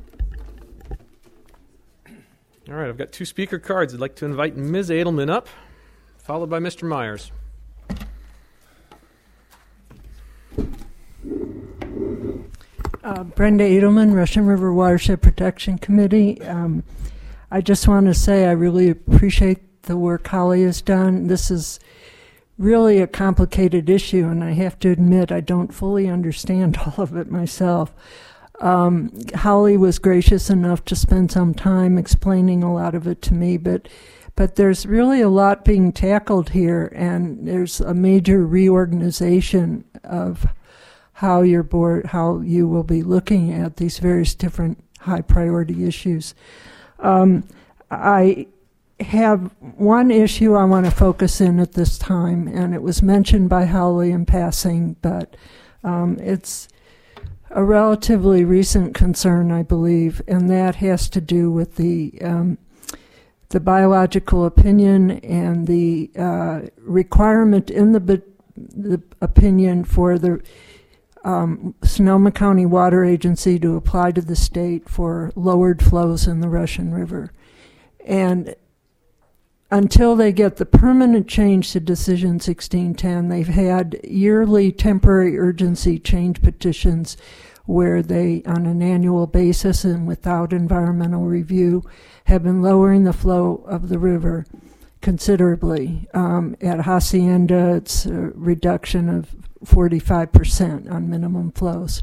Speaker 1: All right, I've got two speaker cards. I'd like to invite Miz Edelman up, followed by Mister Myers.
Speaker 7: Uh, Brenda Edelman, Russian River Watershed Protection Committee. Um, I just want to say I really appreciate the work Holly has done. This is really a complicated issue, and I have to admit I don't fully understand all of it myself. Um, Holly was gracious enough to spend some time explaining a lot of it to me, but but there's really a lot being tackled here, and there's a major reorganization of how your board, how you will be looking at these various different high priority issues. Um, I have one issue I want to focus in at this time, and it was mentioned by Holly in passing, but um, it's a relatively recent concern, I believe, and that has to do with the um, the biological opinion and the uh, requirement in the, the opinion for the um, Sonoma County Water Agency to apply to the state for lowered flows in the Russian River. And until they get the permanent change to Decision sixteen ten, they've had yearly temporary urgency change petitions where they, on an annual basis and without environmental review, have been lowering the flow of the river considerably. Um, at Hacienda, it's a reduction of forty-five percent on minimum flows.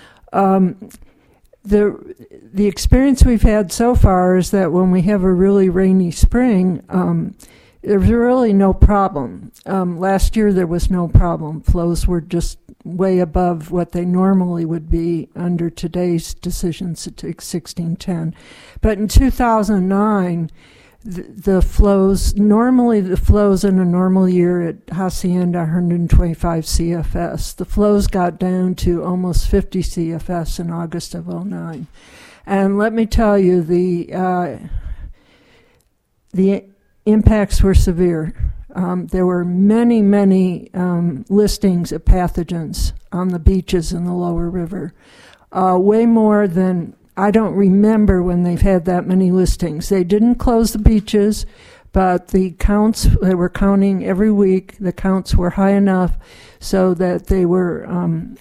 Speaker 7: Um, The the experience we've had so far is that when we have a really rainy spring, um, there's really no problem. Um, last year there was no problem. Flows were just way above what they normally would be under today's decision sixteen ten. But in two thousand nine, the, the flows, normally the flows in a normal year at Hacienda are one hundred twenty-five C F S. The flows got down to almost fifty C F S in August of oh nine. And let me tell you, the uh, the impacts were severe. Um, there were many, many um, listings of pathogens on the beaches in the lower river. Uh, way more than, I don't remember when they've had that many listings. They didn't close the beaches, but the counts, they were counting every week. The counts were high enough so that they were um,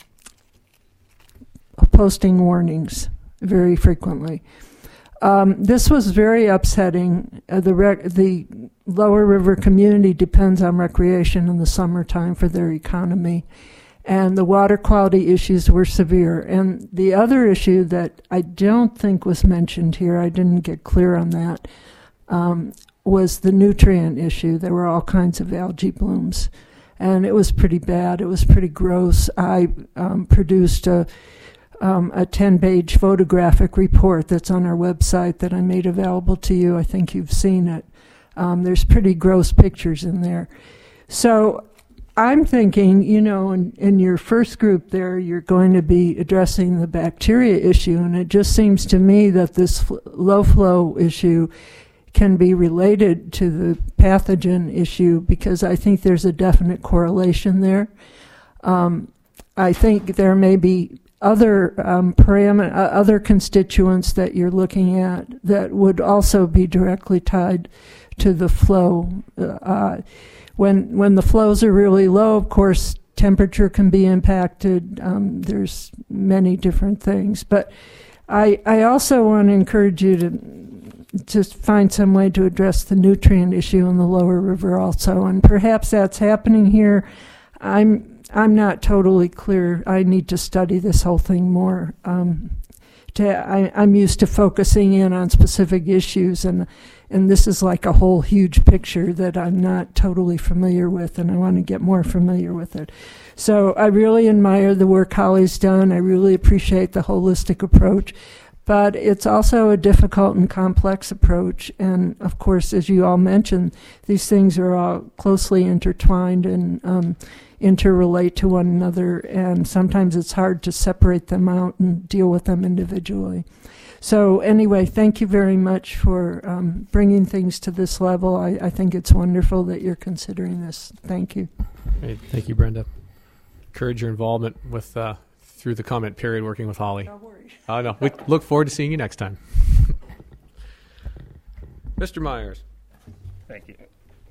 Speaker 7: posting warnings very frequently. Um, this was very upsetting. Uh, the rec- the lower river community depends on recreation in the summertime for their economy, and the water quality issues were severe. And the other issue that I don't think was mentioned here, I didn't get clear on that, um, was the nutrient issue. There were all kinds of algae blooms, and it was pretty bad. It was pretty gross. I um, produced a Um, a ten-page photographic report that's on our website that I made available to you. I think you've seen it. Um, there's pretty gross pictures in there. So I'm thinking, you know, in, in your first group there, you're going to be addressing the bacteria issue, and it just seems to me that this fl- low-flow issue can be related to the pathogen issue, because I think there's a definite correlation there. Um, I think there may be other um, parameter, uh, other constituents that you're looking at that would also be directly tied to the flow. Uh, when when the flows are really low, of course, temperature can be impacted. Um, there's many different things, but I I also want to encourage you to just find some way to address the nutrient issue in the lower river also, and perhaps that's happening here. I'm I'm not totally clear. I need to study this whole thing more. Um, to, I, I'm used to focusing in on specific issues, and and this is like a whole huge picture that I'm not totally familiar with, and I want to get more familiar with it. So I really admire the work Holly's done. I really appreciate the holistic approach, But it's also a difficult and complex approach. And of course, as you all mentioned, these things are all closely intertwined and um, interrelate to one another. And sometimes it's hard to separate them out and deal with them individually. So anyway, thank you very much for um, bringing things to this level. I, I think it's wonderful that you're considering this. Thank you.
Speaker 1: Great. Thank you, Brenda. Encourage your involvement with uh, through the comment period working with Holly.
Speaker 7: Don't worry.
Speaker 1: Oh, no. We look forward to seeing you next time. Mister Myers.
Speaker 8: Thank you.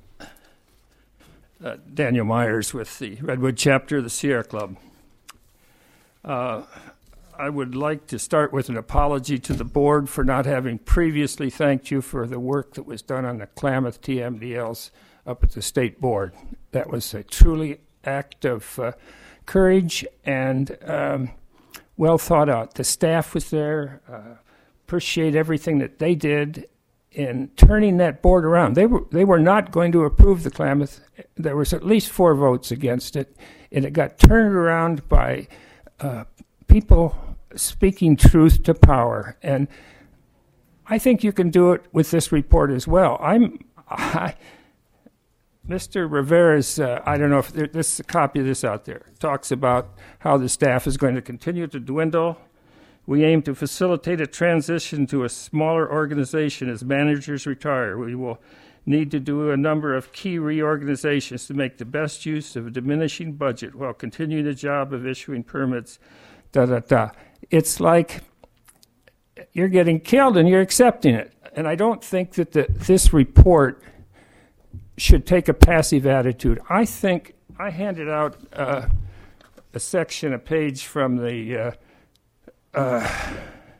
Speaker 8: Uh, Daniel Myers with the Redwood chapter of the Sierra Club. Uh, I would like to start with an apology to the board for not having previously thanked you for the work that was done on the Klamath T M D Ls up at the state board. That was a truly act of uh, courage and um, well thought out. The staff was there. Uh, appreciate everything that they did in turning that board around. They were they were not going to approve the Klamath. There was at least four votes against it, and it got turned around by uh, people speaking truth to power. And I think you can do it with this report as well. I'm, I, Mister Rivera's, uh, I don't know if there, this is a copy of this out there, talks about how the staff is going to continue to dwindle. We aim to facilitate a transition to a smaller organization as managers retire. We will need to do a number of key reorganizations to make the best use of a diminishing budget while continuing the job of issuing permits, da, da, da. It's like you're getting killed and you're accepting it. And I don't think that the, this report should take a passive attitude. I think I handed out uh, a section, a page from the uh, uh,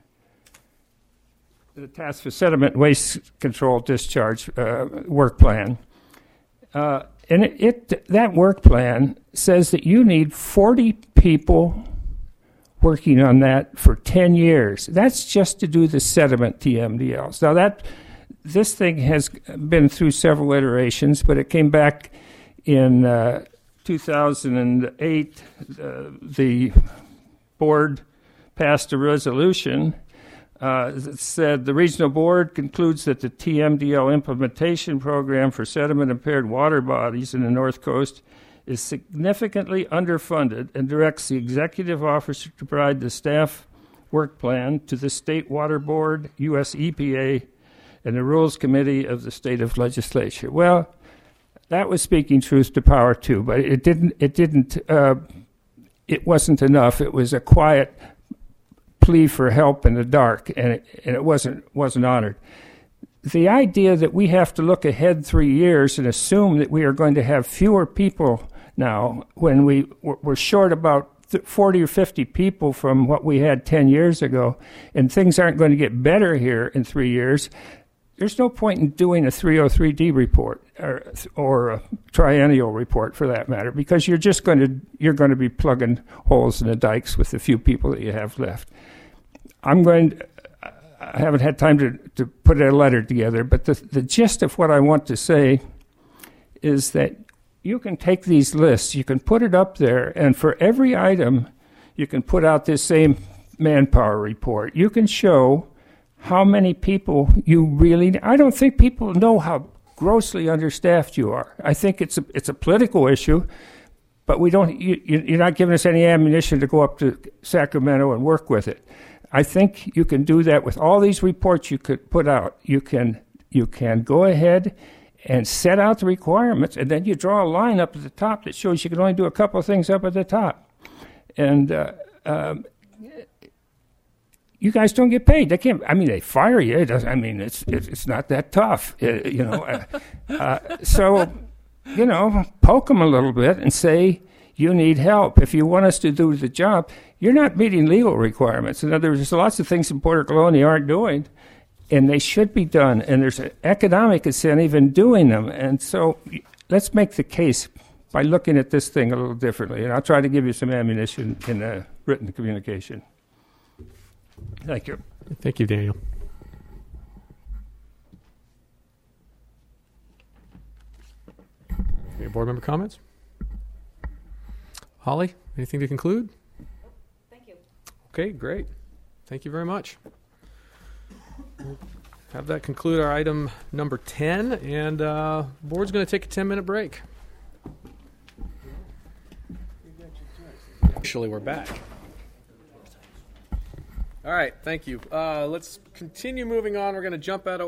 Speaker 8: the Task for Sediment Waste Control Discharge uh, work plan. Uh, and it, it that work plan says that you need forty people working on that for ten years. That's just to do the sediment T M D Ls. Now that this thing has been through several iterations, but it came back in uh, two thousand eight. Uh, the board passed a resolution uh, that said the regional board concludes that the T M D L implementation program for sediment-impaired water bodies in the North Coast is significantly underfunded and directs the executive officer to provide the staff work plan to the State Water Board, U S E P A, and the Rules Committee of the State of Legislature. Well, that was speaking truth to power too, but it didn't. It didn't. Uh, it wasn't enough. It was a quiet plea for help in the dark, and it, and it wasn't wasn't honored. The idea that we have to look ahead three years and assume that we are going to have fewer people now when we we're short about forty or fifty people from what we had ten years ago, and things aren't going to get better here in three years, there's no point in doing a three oh three D report or, or a triennial report for that matter, because you're just going to you're going to be plugging holes in the dikes with the few people that you have left. I'm going to, I haven't had time to, to put a letter together, but the, the gist of what I want to say is that you can take these lists, you can put it up there, and for every item, you can put out this same manpower report. You can show how many people you really. I don't think people know how grossly understaffed you are. I think it's a it's a political issue, but we don't. You, you're not giving us any ammunition to go up to Sacramento and work with it. I think you can do that with all these reports you could put out. You can you can go ahead and set out the requirements, and then you draw a line up at the top that shows you can only do a couple of things up at the top. And uh, um, you guys don't get paid. They can't. I mean, they fire you. It doesn't, I mean, it's it's not that tough, uh, you know. uh, uh, so, you know, poke them a little bit and say you need help. If you want us to do the job, you're not meeting legal requirements. In other words, there's lots of things in Puerto Colonia aren't doing, and they should be done, and there's an economic incentive in doing them. And so let's make the case by looking at this thing a little differently, and I'll try to give you some ammunition in a written communication. Thank you.
Speaker 1: Thank you, Daniel. Any board member comments? Holly, anything to conclude?
Speaker 2: Thank you.
Speaker 1: Okay, great. Thank you very much. Have that conclude our item number ten, and uh, board's going to take a ten-minute break. Actually, we're back. All right, thank you. Uh, let's continue moving on. We're going to jump out of